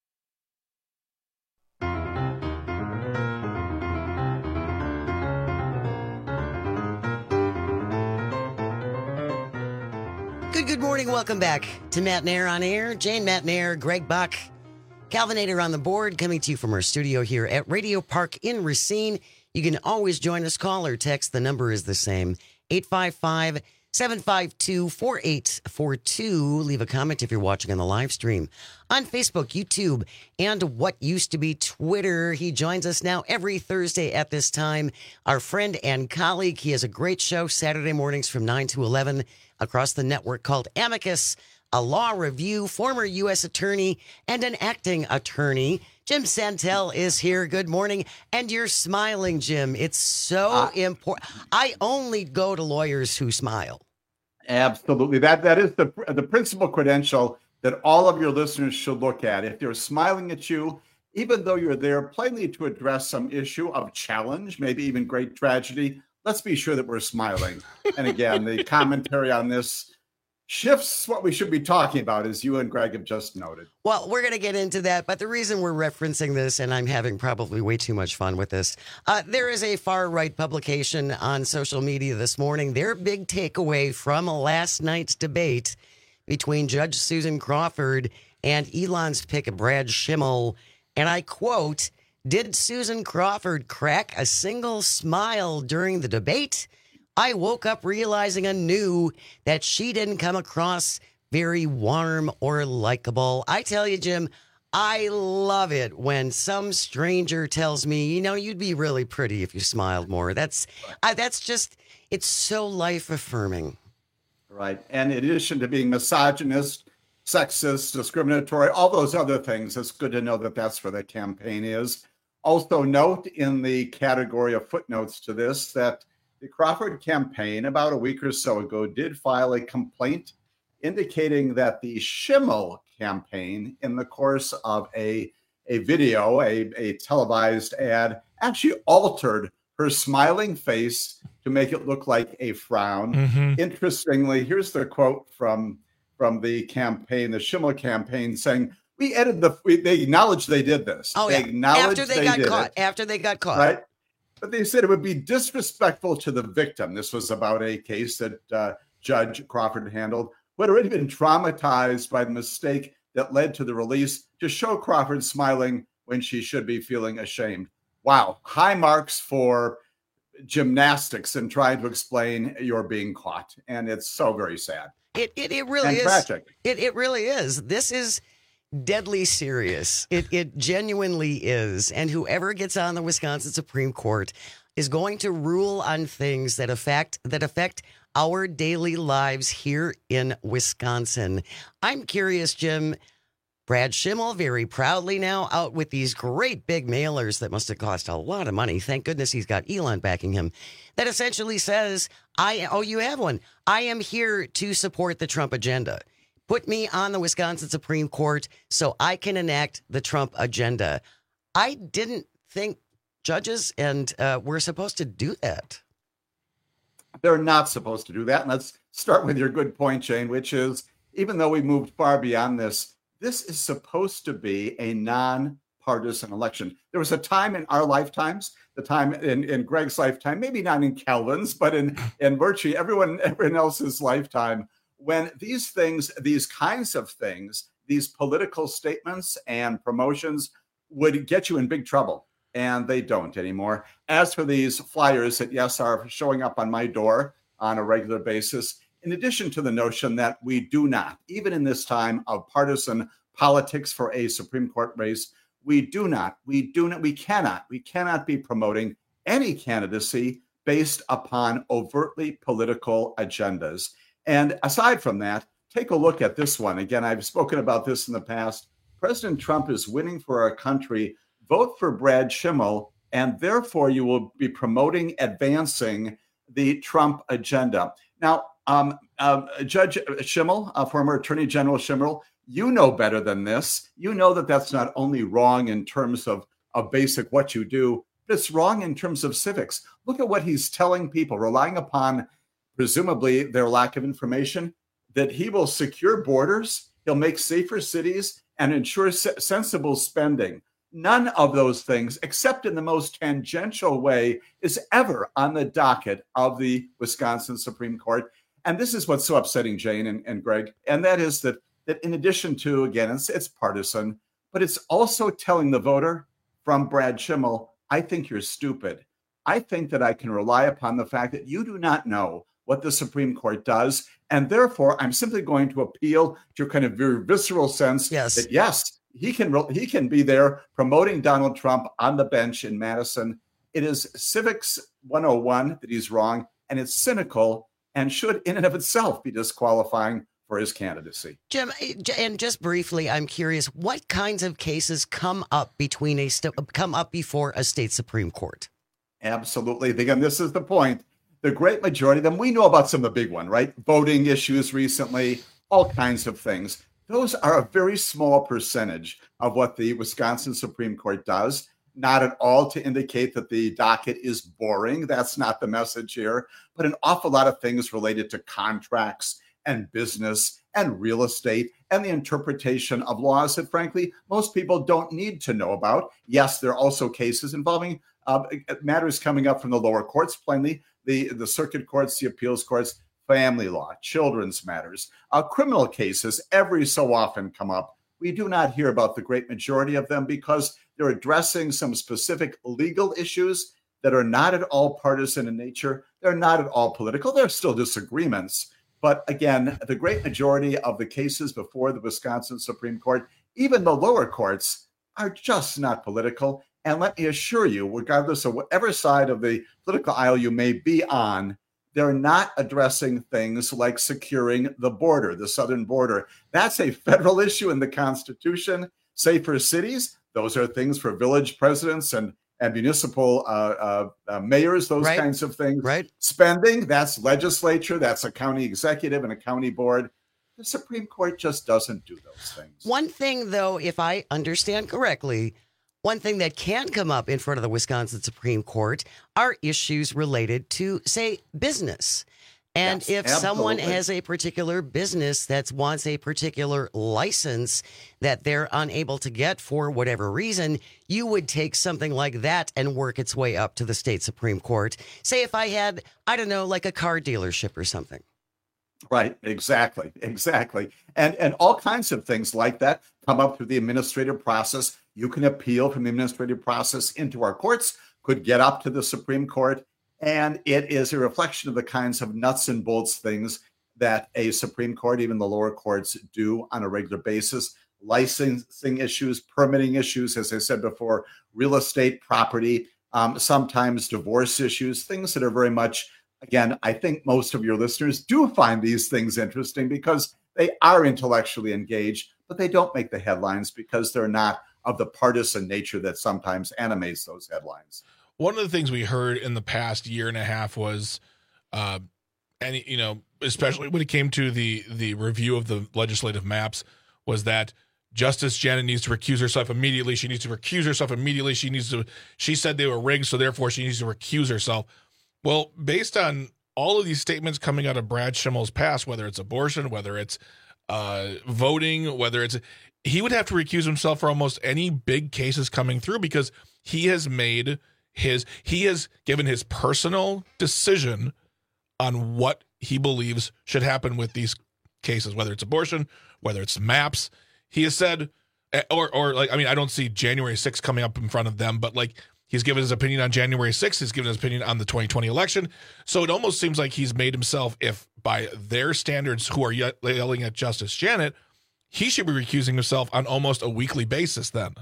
Good, good morning. Welcome back to Matt Nair on Air. Jane Matt Nair, Greg Buck, Calvinator on the board, coming to you from our studio here at Radio Park in Racine. You can always join us. Call or text. The number is the same, eight five five, seven five two, four eight four two. Leave a comment if you're watching on the live stream on Facebook, YouTube, and what used to be Twitter. He joins us now every Thursday at this time. Our friend and colleague. He has a great show Saturday mornings from nine to eleven across the network called Amicus, a law review, former U S attorney and an acting attorney. Jim Santel is here. Good morning. And you're smiling, Jim. It's so uh, important. I only go to lawyers who smile. Absolutely. That That is the, the principal credential that all of your listeners should look at. If they're smiling at you, even though you're there plainly to address some issue of challenge, maybe even great tragedy, let's be sure that we're smiling. And again, the commentary on this shifts what we should be talking about, as you and Greg have just noted. Well, we're going to get into that, but the reason we're referencing this, and I'm having probably way too much fun with this, uh, there is a far-right publication on social media this morning. Their big takeaway from last night's debate between Judge Susan Crawford and Elon's pick, Brad Schimmel, and I quote, "Did Susan Crawford crack a single smile during the debate? I woke up realizing anew that she didn't come across very warm or likable." I tell you, Jim, I love it when some stranger tells me, you know, you'd be really pretty if you smiled more. That's I, that's just, it's so life affirming. Right. And in addition to being misogynist, sexist, discriminatory, all those other things, it's good to know that that's where the campaign is. Also note in the category of footnotes to this that the Crawford campaign about a week or so ago did file a complaint indicating that the Schimmel campaign, in the course of a, a video, a, a televised ad, actually altered her smiling face to make it look like a frown. Mm-hmm. Interestingly, here's the quote from, from the campaign, the Schimmel campaign, saying, We edited the. We, they acknowledged they did this. Oh they yeah. Acknowledged After they, they got did caught. it, After they got caught. right? But they said it would be disrespectful to the victim. This was about a case that uh, Judge Crawford handled, who had already been traumatized by the mistake that led to the release, to show Crawford smiling when she should be feeling ashamed. Wow, high marks for gymnastics and trying to explain you're being caught, and it's so very sad. It it, it really and is. Tragic. It it really is. This is deadly serious. It it genuinely is. And whoever gets on the Wisconsin Supreme Court is going to rule on things that affect that affect our daily lives here in Wisconsin. I'm curious, Jim. Brad Schimmel very proudly now out with these great big mailers that must have cost a lot of money. Thank goodness he's got Elon backing him. That essentially says, I oh, you have one. I am here to support the Trump agenda. Put me on the Wisconsin Supreme Court so I can enact the Trump agenda. I didn't think judges and uh, we're supposed to do that. They're not supposed to do that. And let's start with your good point, Jane, which is, even though we moved far beyond this, this is supposed to be a non-partisan election. There was a time in our lifetimes, the time in, in Greg's lifetime, maybe not in Calvin's, but in, in virtually everyone, everyone else's lifetime, when these things, these kinds of things, these political statements and promotions would get you in big trouble. And they don't anymore. As for these flyers that, yes, are showing up on my door on a regular basis, in addition to the notion that we do not, even in this time of partisan politics for a Supreme Court race, we do not, we do not, we cannot, we cannot be promoting any candidacy based upon overtly political agendas. And aside from that, take a look at this one. Again, I've spoken about this in the past. President Trump is winning for our country. Vote for Brad Schimmel, and therefore you will be promoting, advancing the Trump agenda. Now, um, uh, Judge Schimmel, uh, former Attorney General Schimmel, you know better than this. You know that that's not only wrong in terms of, of basic what you do, but it's wrong in terms of civics. Look at what he's telling people, relying upon presumably their lack of information, that he will secure borders, he'll make safer cities, and ensure se- sensible spending. None of those things, except in the most tangential way, is ever on the docket of the Wisconsin Supreme Court. And this is what's so upsetting, Jane and, and Greg, and that is that, that in addition to, again, it's, it's partisan, but it's also telling the voter from Brad Schimmel, I think you're stupid. I think that I can rely upon the fact that you do not know what the Supreme Court does, and therefore I'm simply going to appeal to your kind of very visceral sense yes. that, yes, he can he can be there promoting Donald Trump on the bench in Madison. It is civics one oh one that he's wrong, and it's cynical and should in and of itself be disqualifying for his candidacy. Jim, and just briefly, I'm curious, what kinds of cases come up between a st- come up before a state Supreme Court? Absolutely. Again, this is the point. The great majority of them, we know about some of the big ones, right? Voting issues recently, all kinds of things. Those are a very small percentage of what the Wisconsin Supreme Court does. Not at all to indicate that the docket is boring. That's not the message here. But an awful lot of things related to contracts and business and real estate and the interpretation of laws that, frankly, most people don't need to know about. Yes, there are also cases involving uh, matters coming up from the lower courts, plainly, the, the circuit courts, the appeals courts, family law, children's matters, uh, criminal cases every so often come up. We do not hear about the great majority of them because they're addressing some specific legal issues that are not at all partisan in nature. They're not at all political. There are still disagreements. But again, the great majority of the cases before the Wisconsin Supreme Court, even the lower courts, are just not political. And let me assure you, regardless of whatever side of the political aisle you may be on, they're not addressing things like securing the border, the southern border. That's a federal issue in the Constitution. Safer cities, those are things for village presidents and, and municipal uh, uh, uh, mayors, those right. kinds of things. Right. Spending, that's legislature, that's a county executive and a county board. The Supreme Court just doesn't do those things. One thing, though, if I understand correctly, one thing that can come up in front of the Wisconsin Supreme Court are issues related to, say, business. And Yes, if someone absolutely. has a particular business that wants a particular license that they're unable to get for whatever reason, you would take something like that and work its way up to the state Supreme Court. Say if I had, I don't know, like a car dealership or something. Right, exactly, exactly. And and all kinds of things like that come up through the administrative process. You can appeal from the administrative process into our courts, could get up to the Supreme Court, and it is a reflection of the kinds of nuts and bolts things that a Supreme Court, even the lower courts, do on a regular basis. Licensing issues, permitting issues, as I said before, real estate, property, um, sometimes divorce issues, things that are very much, again, I think most of your listeners do find these things interesting because they are intellectually engaged, but they don't make the headlines because they're not of the partisan nature that sometimes animates those headlines. One of the things we heard in the past year and a half was, uh, and you know, especially when it came to the the review of the legislative maps, was that Justice Janet needs to recuse herself immediately. She needs to recuse herself immediately. She needs to. She said they were rigged, so therefore she needs to recuse herself. Well, based on all of these statements coming out of Brad Schimmel's past, whether it's abortion, whether it's uh, voting, whether it's, he would have to recuse himself for almost any big cases coming through because he has made his, he has given his personal decision on what he believes should happen with these cases, whether it's abortion, whether it's maps. He has said, or, or like, I mean, I don't see January sixth coming up in front of them, but like, he's given his opinion on January sixth. He's given his opinion on the twenty twenty election. So it almost seems like he's made himself, if by their standards who are ye- yelling at Justice Janet, he should be recusing himself on almost a weekly basis then.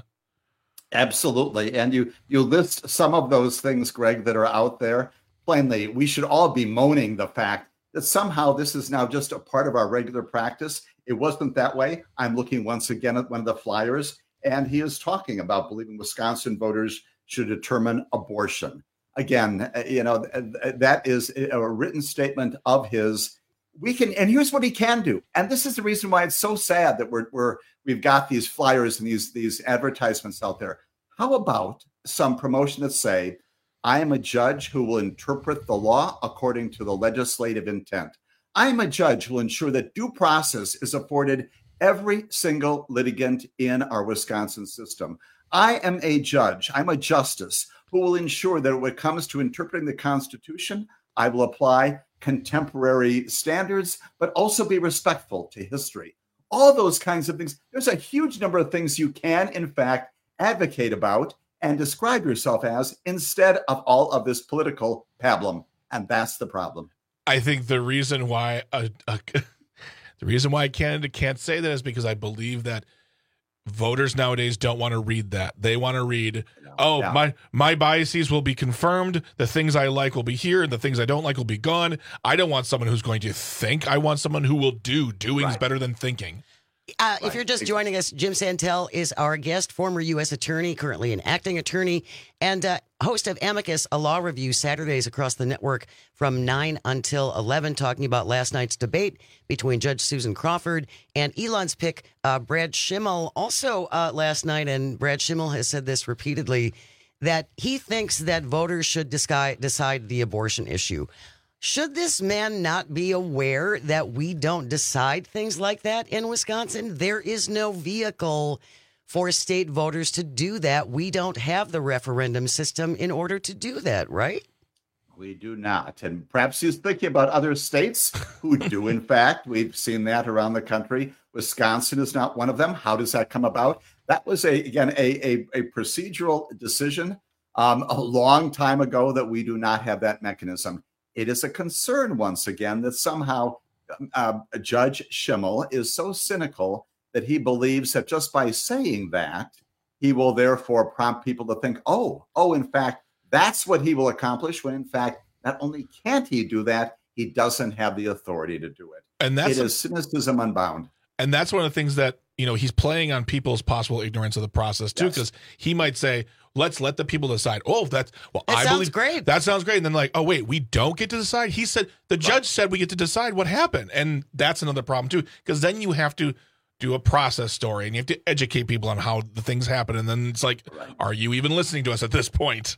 Absolutely. And you you list some of those things, Greg, that are out there. Plainly, we should all be moaning the fact that somehow this is now just a part of our regular practice. It wasn't that way. I'm looking once again at one of the flyers, and he is talking about believing Wisconsin voters should determine abortion. Again, you know, that is a written statement of his. We can, and here's what he can do. And this is the reason why it's so sad that we're, we're we've got these flyers and these, these advertisements out there. How about some promotion that say, I am a judge who will interpret the law according to the legislative intent. I am a judge who will ensure that due process is afforded every single litigant in our Wisconsin system. I am a judge, I'm a justice who will ensure that when it comes to interpreting the Constitution, I will apply contemporary standards, but also be respectful to history. All those kinds of things. There's a huge number of things you can, in fact, advocate about and describe yourself as instead of all of this political pablum. And that's the problem. I think the reason why a, a, the reason why a candidate can't say that is because I believe that voters nowadays don't want to read that. They want to read, oh, yeah. my my biases will be confirmed. The things I like will be here. And the things I don't like will be gone. I don't want someone who's going to think. I want someone who will do. Doing is right. better than thinking. Uh, if you're just joining us, Jim Santel is our guest, former U S attorney, currently an acting attorney, and uh, host of Amicus, a law review, Saturdays across the network from nine until eleven, talking about last night's debate between Judge Susan Crawford and Elon's pick, uh, Brad Schimmel, also uh, last night. And Brad Schimmel has said this repeatedly, that he thinks that voters should decide, decide the abortion issue. Should this man not be aware that we don't decide things like that in Wisconsin? There is no vehicle for state voters to do that. We don't have the referendum system in order to do that, right? We do not. And perhaps he's thinking about other states who do, in fact. We've seen that around the country. Wisconsin is not one of them. How does that come about? That was, a again, a, a, a procedural decision um, a long time ago that we do not have that mechanism. It is a concern, once again, that somehow uh, Judge Schimmel is so cynical that he believes that just by saying that, he will therefore prompt people to think, oh, oh, in fact, that's what he will accomplish, when in fact, not only can't he do that, he doesn't have the authority to do it. And that's it is cynicism unbound. And that's one of the things that, you know, he's playing on people's possible ignorance of the process, too, because yes. he might say, let's let the people decide. Oh, that's well, that I sounds believe great. That sounds great. And then like, oh, wait, we don't get to decide. He said the judge right. said we get to decide what happened. And that's another problem, too, because then you have to do a process story and you have to educate people on how the things happen. And then it's like, right. are you even listening to us at this point?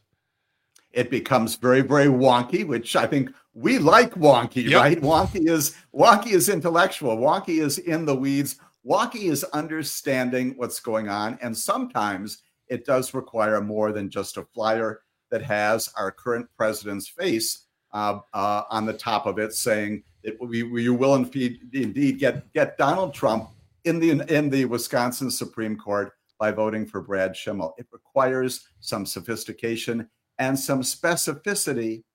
It becomes very, very wonky, which I think we like wonky, yep. right? Wonky is wonky is intellectual. Wonky is in the weeds. Wonky is understanding what's going on. And sometimes it does require more than just a flyer that has our current president's face uh, uh, on the top of it, saying that we, we will indeed, indeed get, get Donald Trump in the in the Wisconsin Supreme Court by voting for Brad Schimmel. It requires some sophistication and some specificity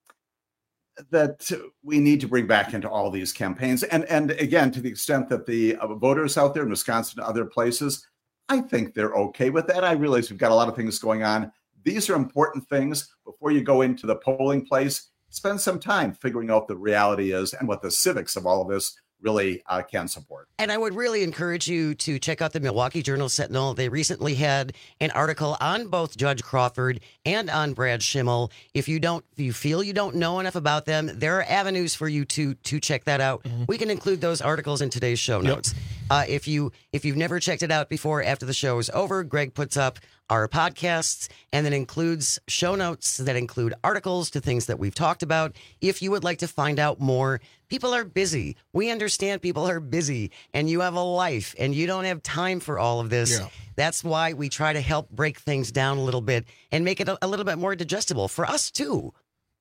that we need to bring back into all these campaigns. And, and again, to the extent that the uh, voters out there in Wisconsin and other places, I think they're okay with that. I realize we've got a lot of things going on. These are important things. Before you go into the polling place, spend some time figuring out what the reality is and what the civics of all of this really uh, can support. And I would really encourage you to check out the Milwaukee Journal-Sentinel. They recently had an article on both Judge Crawford and on Brad Schimmel. If you don't, if you feel you don't know enough about them, there are avenues for you to to check that out. Mm-hmm. We can include those articles in today's show notes. Yep. Uh, if you if you've never checked it out before, after the show is over, Greg puts up our podcasts and then includes show notes that include articles to things that we've talked about. If you would like to find out more, people are busy. We understand people are busy and you have a life and you don't have time for all of this. Yeah. That's why we try to help break things down a little bit and make it a, a little bit more digestible for us too.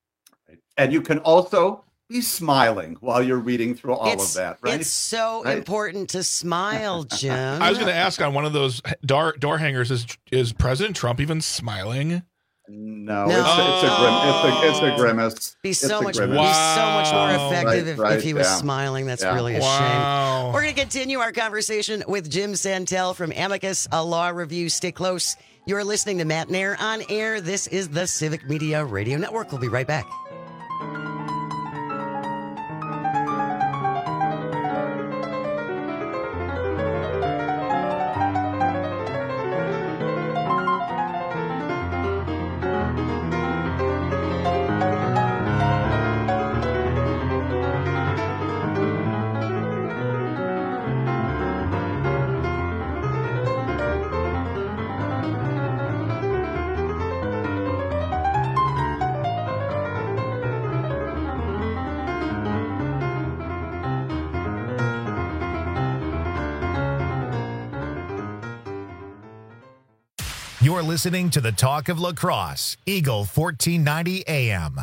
And you can also be smiling while you're reading through all it's, of that, right? It's so right? important to smile, Jim. I was going to ask on one of those door, door hangers, is is President Trump even smiling? No, no. It's, a, it's, a grim, it's, a, it's a grimace. Be so it's much, grimace. be so much more effective right, if, right, if he was yeah. smiling. That's yeah. really a wow. shame. We're going to continue our conversation with Jim Santel from Amicus, a law review. Stay close. You're listening to Matt Nair on air. This is the Civic Media Radio Network. We'll be right back. You're listening to the Talk of Lacrosse, Eagle fourteen ninety A M.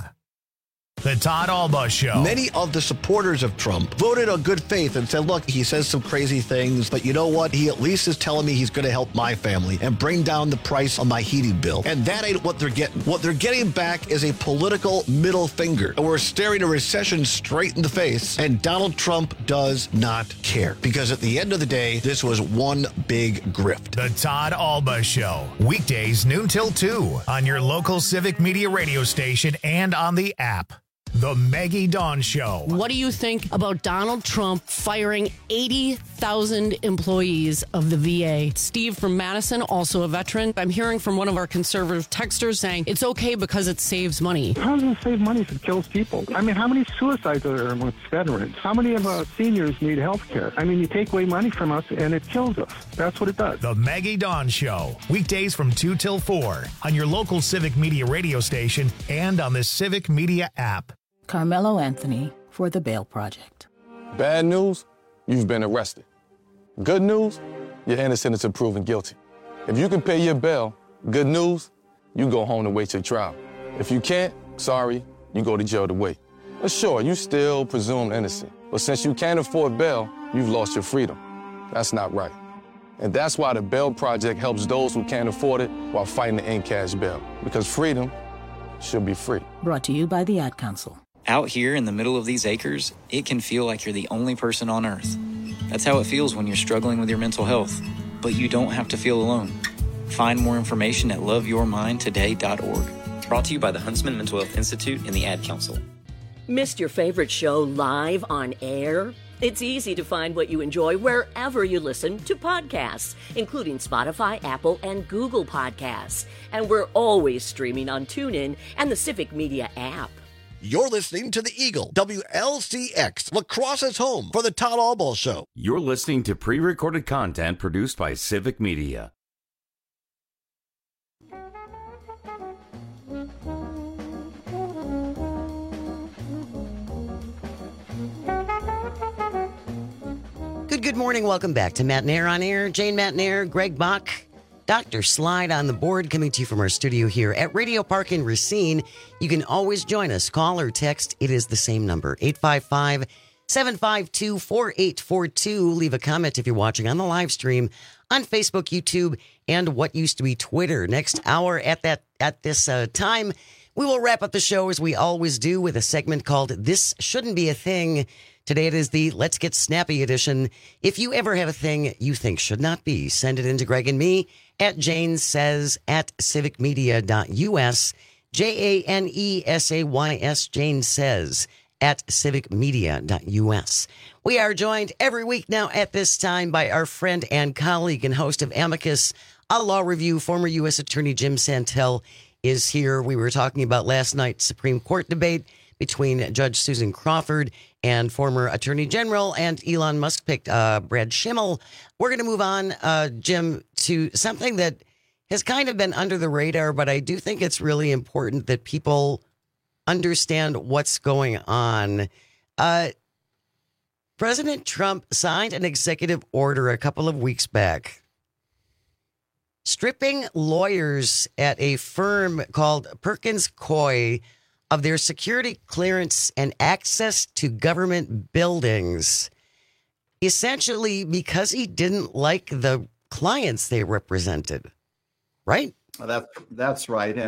The Todd Alba Show. Many of the supporters of Trump voted on good faith and said, look, he says some crazy things, but you know what? He at least is telling me he's going to help my family and bring down the price on my heating bill. And that ain't what they're getting. What they're getting back is a political middle finger. And we're staring a recession straight in the face. And Donald Trump does not care. Because at the end of the day, this was one big grift. The Todd Alba Show. Weekdays noon till two on your local Civic Media radio station and on the app. The Maggie Dawn Show. What do you think about Donald Trump firing eighty thousand employees of the V A? Steve from Madison, also a veteran. I'm hearing from one of our conservative texters saying it's okay because it saves money. How does it save money if it kills people? I mean, how many suicides are there amongst veterans? How many of our seniors need health care? I mean, you take away money from us and it kills us. That's what it does. The Maggie Dawn Show. Weekdays from two till four on your local Civic Media radio station and on the Civic Media app. Carmelo Anthony for the Bail Project. Bad news, you've been arrested. Good news, you're innocent until proven guilty. If you can pay your bail, good news, you go home to wait your trial. If you can't, sorry, you go to jail to wait. But sure, you still presumed innocent. But since you can't afford bail, you've lost your freedom. That's not right. And that's why the Bail Project helps those who can't afford it while fighting to end cash bail. Because freedom should be free. Brought to you by the Ad Council. Out here in the middle of these acres, it can feel like you're the only person on Earth. That's how it feels when you're struggling with your mental health. But you don't have to feel alone. Find more information at love your mind today dot org. Brought to you by the Huntsman Mental Health Institute and the Ad Council. Missed your favorite show live on air? It's easy to find what you enjoy wherever you listen to podcasts, including Spotify, Apple, and Google Podcasts. And we're always streaming on TuneIn and the Civic Media app. You're listening to the Eagle, W L C X, Lacrosse's home for the Todd Alba Show. You're listening to pre-recorded content produced by Civic Media. Good, good morning. Welcome back to Matt Nair on Air. Jane Matt Nair, Greg Bach, Doctor Slide on the board, coming to you from our studio here at Radio Park in Racine. You can always join us. Call or text. It is the same number, eight five five, seven five two, four eight four two. Leave a comment if you're watching on the live stream on Facebook, YouTube, and what used to be Twitter. Next hour at that at this uh, time, we will wrap up the show as we always do with a segment called This Shouldn't Be a Thing. Today it is the Let's Get Snappy edition. If you ever have a thing you think should not be, send it in to Greg and me at Jane Says at civic media dot U S. J A N E S A Y S, Jane Says at civic media dot U S. We are joined every week now at this time by our friend and colleague and host of Amicus, a law review, former U S Attorney Jim Santel is here. We were talking about last night's Supreme Court debate between Judge Susan Crawford and former Attorney General and Elon Musk picked uh, Brad Schimmel. We're going to move on, uh, Jim, to something that has kind of been under the radar, but I do think it's really important that people understand what's going on. Uh, President Trump signed an executive order a couple of weeks back stripping lawyers at a firm called Perkins Coie of their security clearance and access to government buildings, essentially because he didn't like the clients they represented, right? That's, that's right. And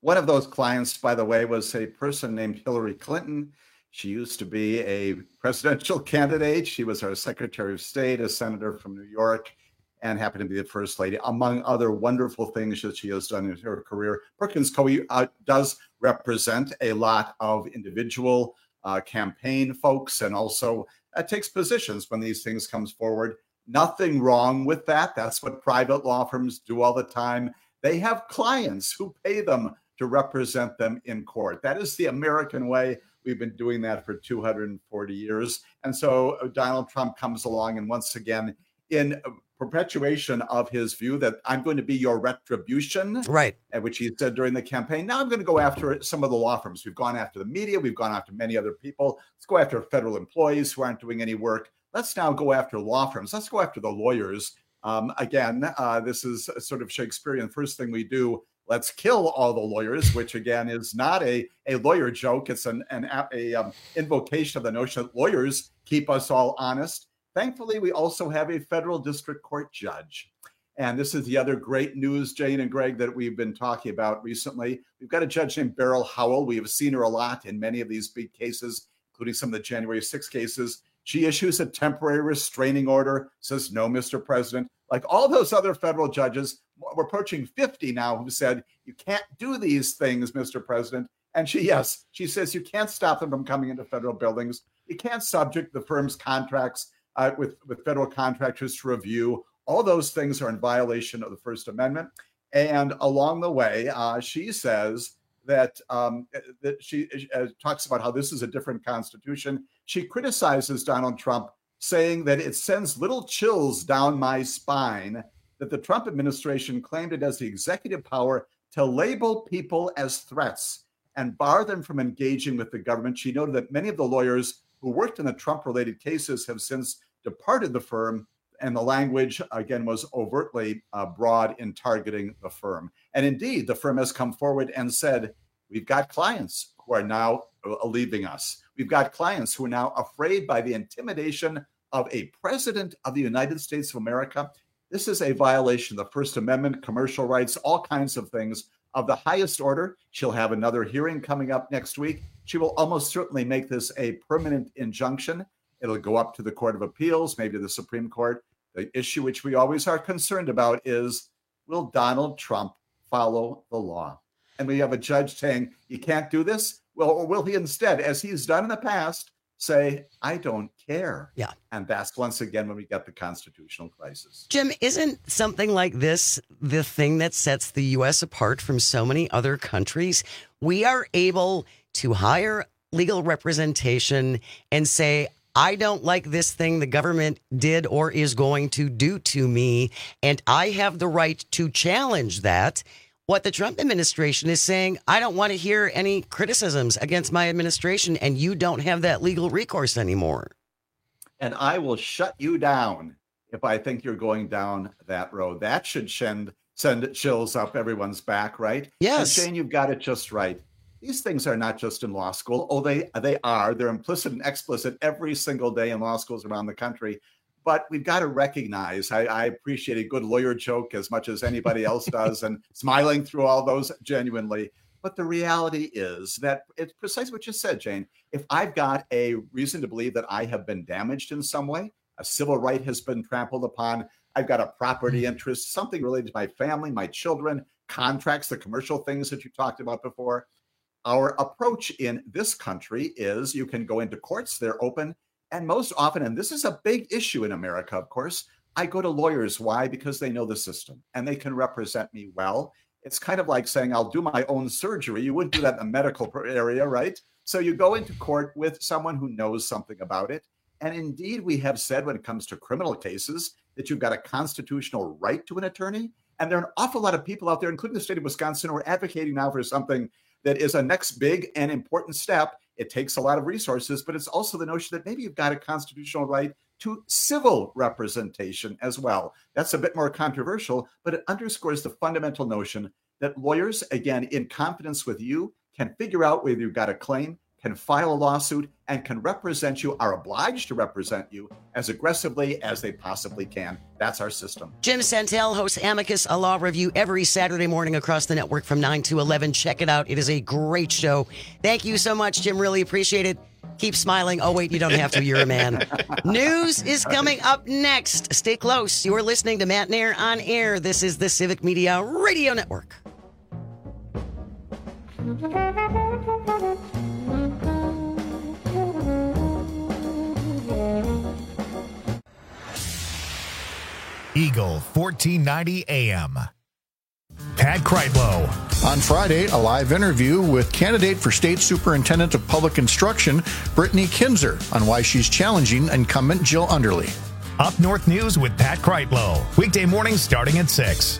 One of those clients, by the way, was a person named Hillary Clinton. She used to be a presidential candidate. She was our Secretary of State, a senator from New York, and happened to be the First Lady, among other wonderful things that she has done in her career. Perkins Coie uh, does represent a lot of individual uh, campaign folks, and also uh, takes positions when these things comes forward. Nothing wrong with that. That's what private law firms do all the time. They have clients who pay them to represent them in court. That is the American way. We've been doing that for two hundred forty years. And so Donald Trump comes along and once again, in perpetuation of his view that I'm going to be your retribution, right? Which he said during the campaign. Now I'm going to go after some of the law firms. We've gone after the media. We've gone after many other people. Let's go after federal employees who aren't doing any work. Let's now go after law firms. Let's go after the lawyers. Um, again, uh, this is sort of Shakespearean. First thing we do, let's kill all the lawyers, which again is not a, a lawyer joke. It's an, an a um, invocation of the notion that lawyers keep us all honest. Thankfully, we also have a federal district court judge. And this is the other great news, Jane and Greg, that we've been talking about recently. We've got a judge named Beryl Howell. We have seen her a lot in many of these big cases, including some of the January sixth cases. She issues a temporary restraining order, says, no, Mister President. Like all those other federal judges, we're approaching fifty now, who said, you can't do these things, Mister President. And she, yes, she says you can't stop them from coming into federal buildings. You can't subject the firm's contracts uh, with, with federal contractors to review. All those things are in violation of the First Amendment. And along the way, uh, she says that, um, that she uh, talks about how this is a different constitution. She criticizes Donald Trump, saying that it sends little chills down my spine that the Trump administration claimed it as the executive power to label people as threats and bar them from engaging with the government. She noted that many of the lawyers who worked in the Trump-related cases have since departed the firm, and the language, again, was overtly uh, broad in targeting the firm. And indeed, the firm has come forward and said, we've got clients who are now uh, leaving us. We've got clients who are now afraid by the intimidation of a president of the United States of America. This is a violation of the First Amendment, commercial rights, all kinds of things of the highest order. She'll have another hearing coming up next week. She will almost certainly make this a permanent injunction. It'll go up to the Court of Appeals, maybe the Supreme Court. The issue which we always are concerned about is, will Donald Trump follow the law? And we have a judge saying, you can't do this. Well, or will he instead, as he's done in the past, say, I don't care? Yeah. And that's once again when we get the constitutional crisis. Jim, isn't something like this the thing that sets the U S apart from so many other countries? We are able to hire legal representation and say, I don't like this thing the government did or is going to do to me, and I have the right to challenge that. What the Trump administration is saying, I don't want to hear any criticisms against my administration, and you don't have that legal recourse anymore. And I will shut you down if I think you're going down that road. That should send, send chills up everyone's back, right? Yes. And Shane, you've got it just right. These things are not just in law school. Oh, they they are. They're implicit and explicit every single day in law schools around the country. But we've got to recognize, I, I appreciate a good lawyer joke as much as anybody else does, and smiling through all those genuinely. But the reality is that it's precisely what you said, Jane. If I've got a reason to believe that I have been damaged in some way, a civil right has been trampled upon, I've got a property interest, something related to my family, my children, contracts, the commercial things that you talked about before. Our approach in this country is you can go into courts, they're open. And most often, and this is a big issue in America, of course, I go to lawyers. Why? Because they know the system and they can represent me well. It's kind of like saying, I'll do my own surgery. You wouldn't do that in the medical area, right? So you go into court with someone who knows something about it. And indeed, we have said when it comes to criminal cases that you've got a constitutional right to an attorney. And there are an awful lot of people out there, including the state of Wisconsin, who are advocating now for something that is a next big and important step. It takes a lot of resources, but it's also the notion that maybe you've got a constitutional right to civil representation as well. That's a bit more controversial, but it underscores the fundamental notion that lawyers, again, in confidence with you, can figure out whether you've got a claim, can file a lawsuit, and can represent you, are obliged to represent you as aggressively as they possibly can. That's our system. Jim Santel hosts Amicus, a law review every Saturday morning across the network from nine to eleven. Check it out. It is a great show. Thank you so much, Jim. Really appreciate it. Keep smiling. Oh, wait, you don't have to. You're a man. News is coming up next. Stay close. You're listening to Matt Nair on Air. This is the Civic Media Radio Network. Eagle fourteen ninety A M. Pat Kreitlow. On Friday, a live interview with candidate for State Superintendent of Public Instruction, Brittany Kinzer, on why she's challenging incumbent Jill Underly. Up North News with Pat Kreitlow. Weekday mornings starting at six.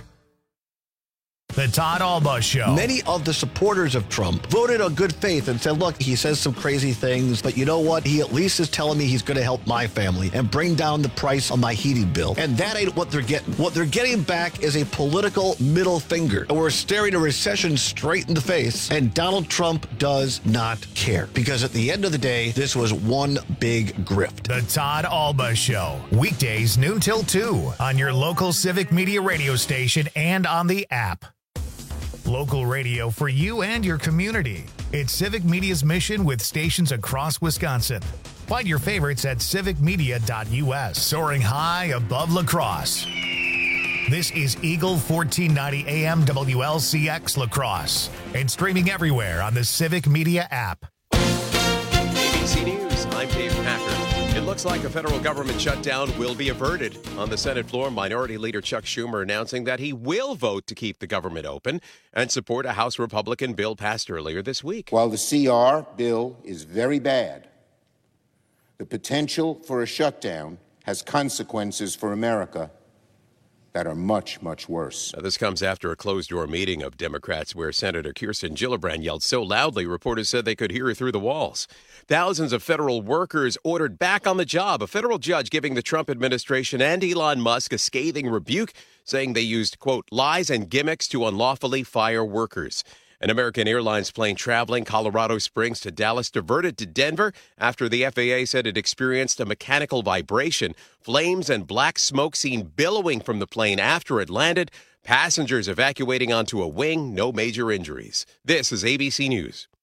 The Todd Alba Show. Many of the supporters of Trump voted on good faith and said, look, he says some crazy things, but you know what? He at least is telling me he's going to help my family and bring down the price on my heating bill. And that ain't what they're getting. What they're getting back is a political middle finger. And we're staring a recession straight in the face. And Donald Trump does not care. Because at the end of the day, this was one big grift. The Todd Alba Show. Weekdays noon till two on your local Civic Media radio station and on the app. Local radio for you and your community. It's Civic Media's mission with stations across Wisconsin. Find your favorites at civic media dot u s. Soaring high above La Crosse. This is Eagle fourteen ninety A M W L C X La Crosse. And streaming everywhere on the Civic Media app. A B C News, I'm Dave Packer. It looks like a federal government shutdown will be averted. On the Senate floor, Minority Leader Chuck Schumer announcing that he will vote to keep the government open and support a House Republican bill passed earlier this week. While the C R bill is very bad, the potential for a shutdown has consequences for America that are much, much worse. Now, this comes after a closed-door meeting of Democrats where Senator Kirsten Gillibrand yelled so loudly, reporters said they could hear her through the walls. Thousands of federal workers ordered back on the job. A federal judge giving the Trump administration and Elon Musk a scathing rebuke, saying they used, quote, lies and gimmicks to unlawfully fire workers. An American Airlines plane traveling Colorado Springs to Dallas diverted to Denver after the F A A said it experienced a mechanical vibration. Flames and black smoke seen billowing from the plane after it landed. Passengers evacuating onto a wing. No major injuries. This is A B C News.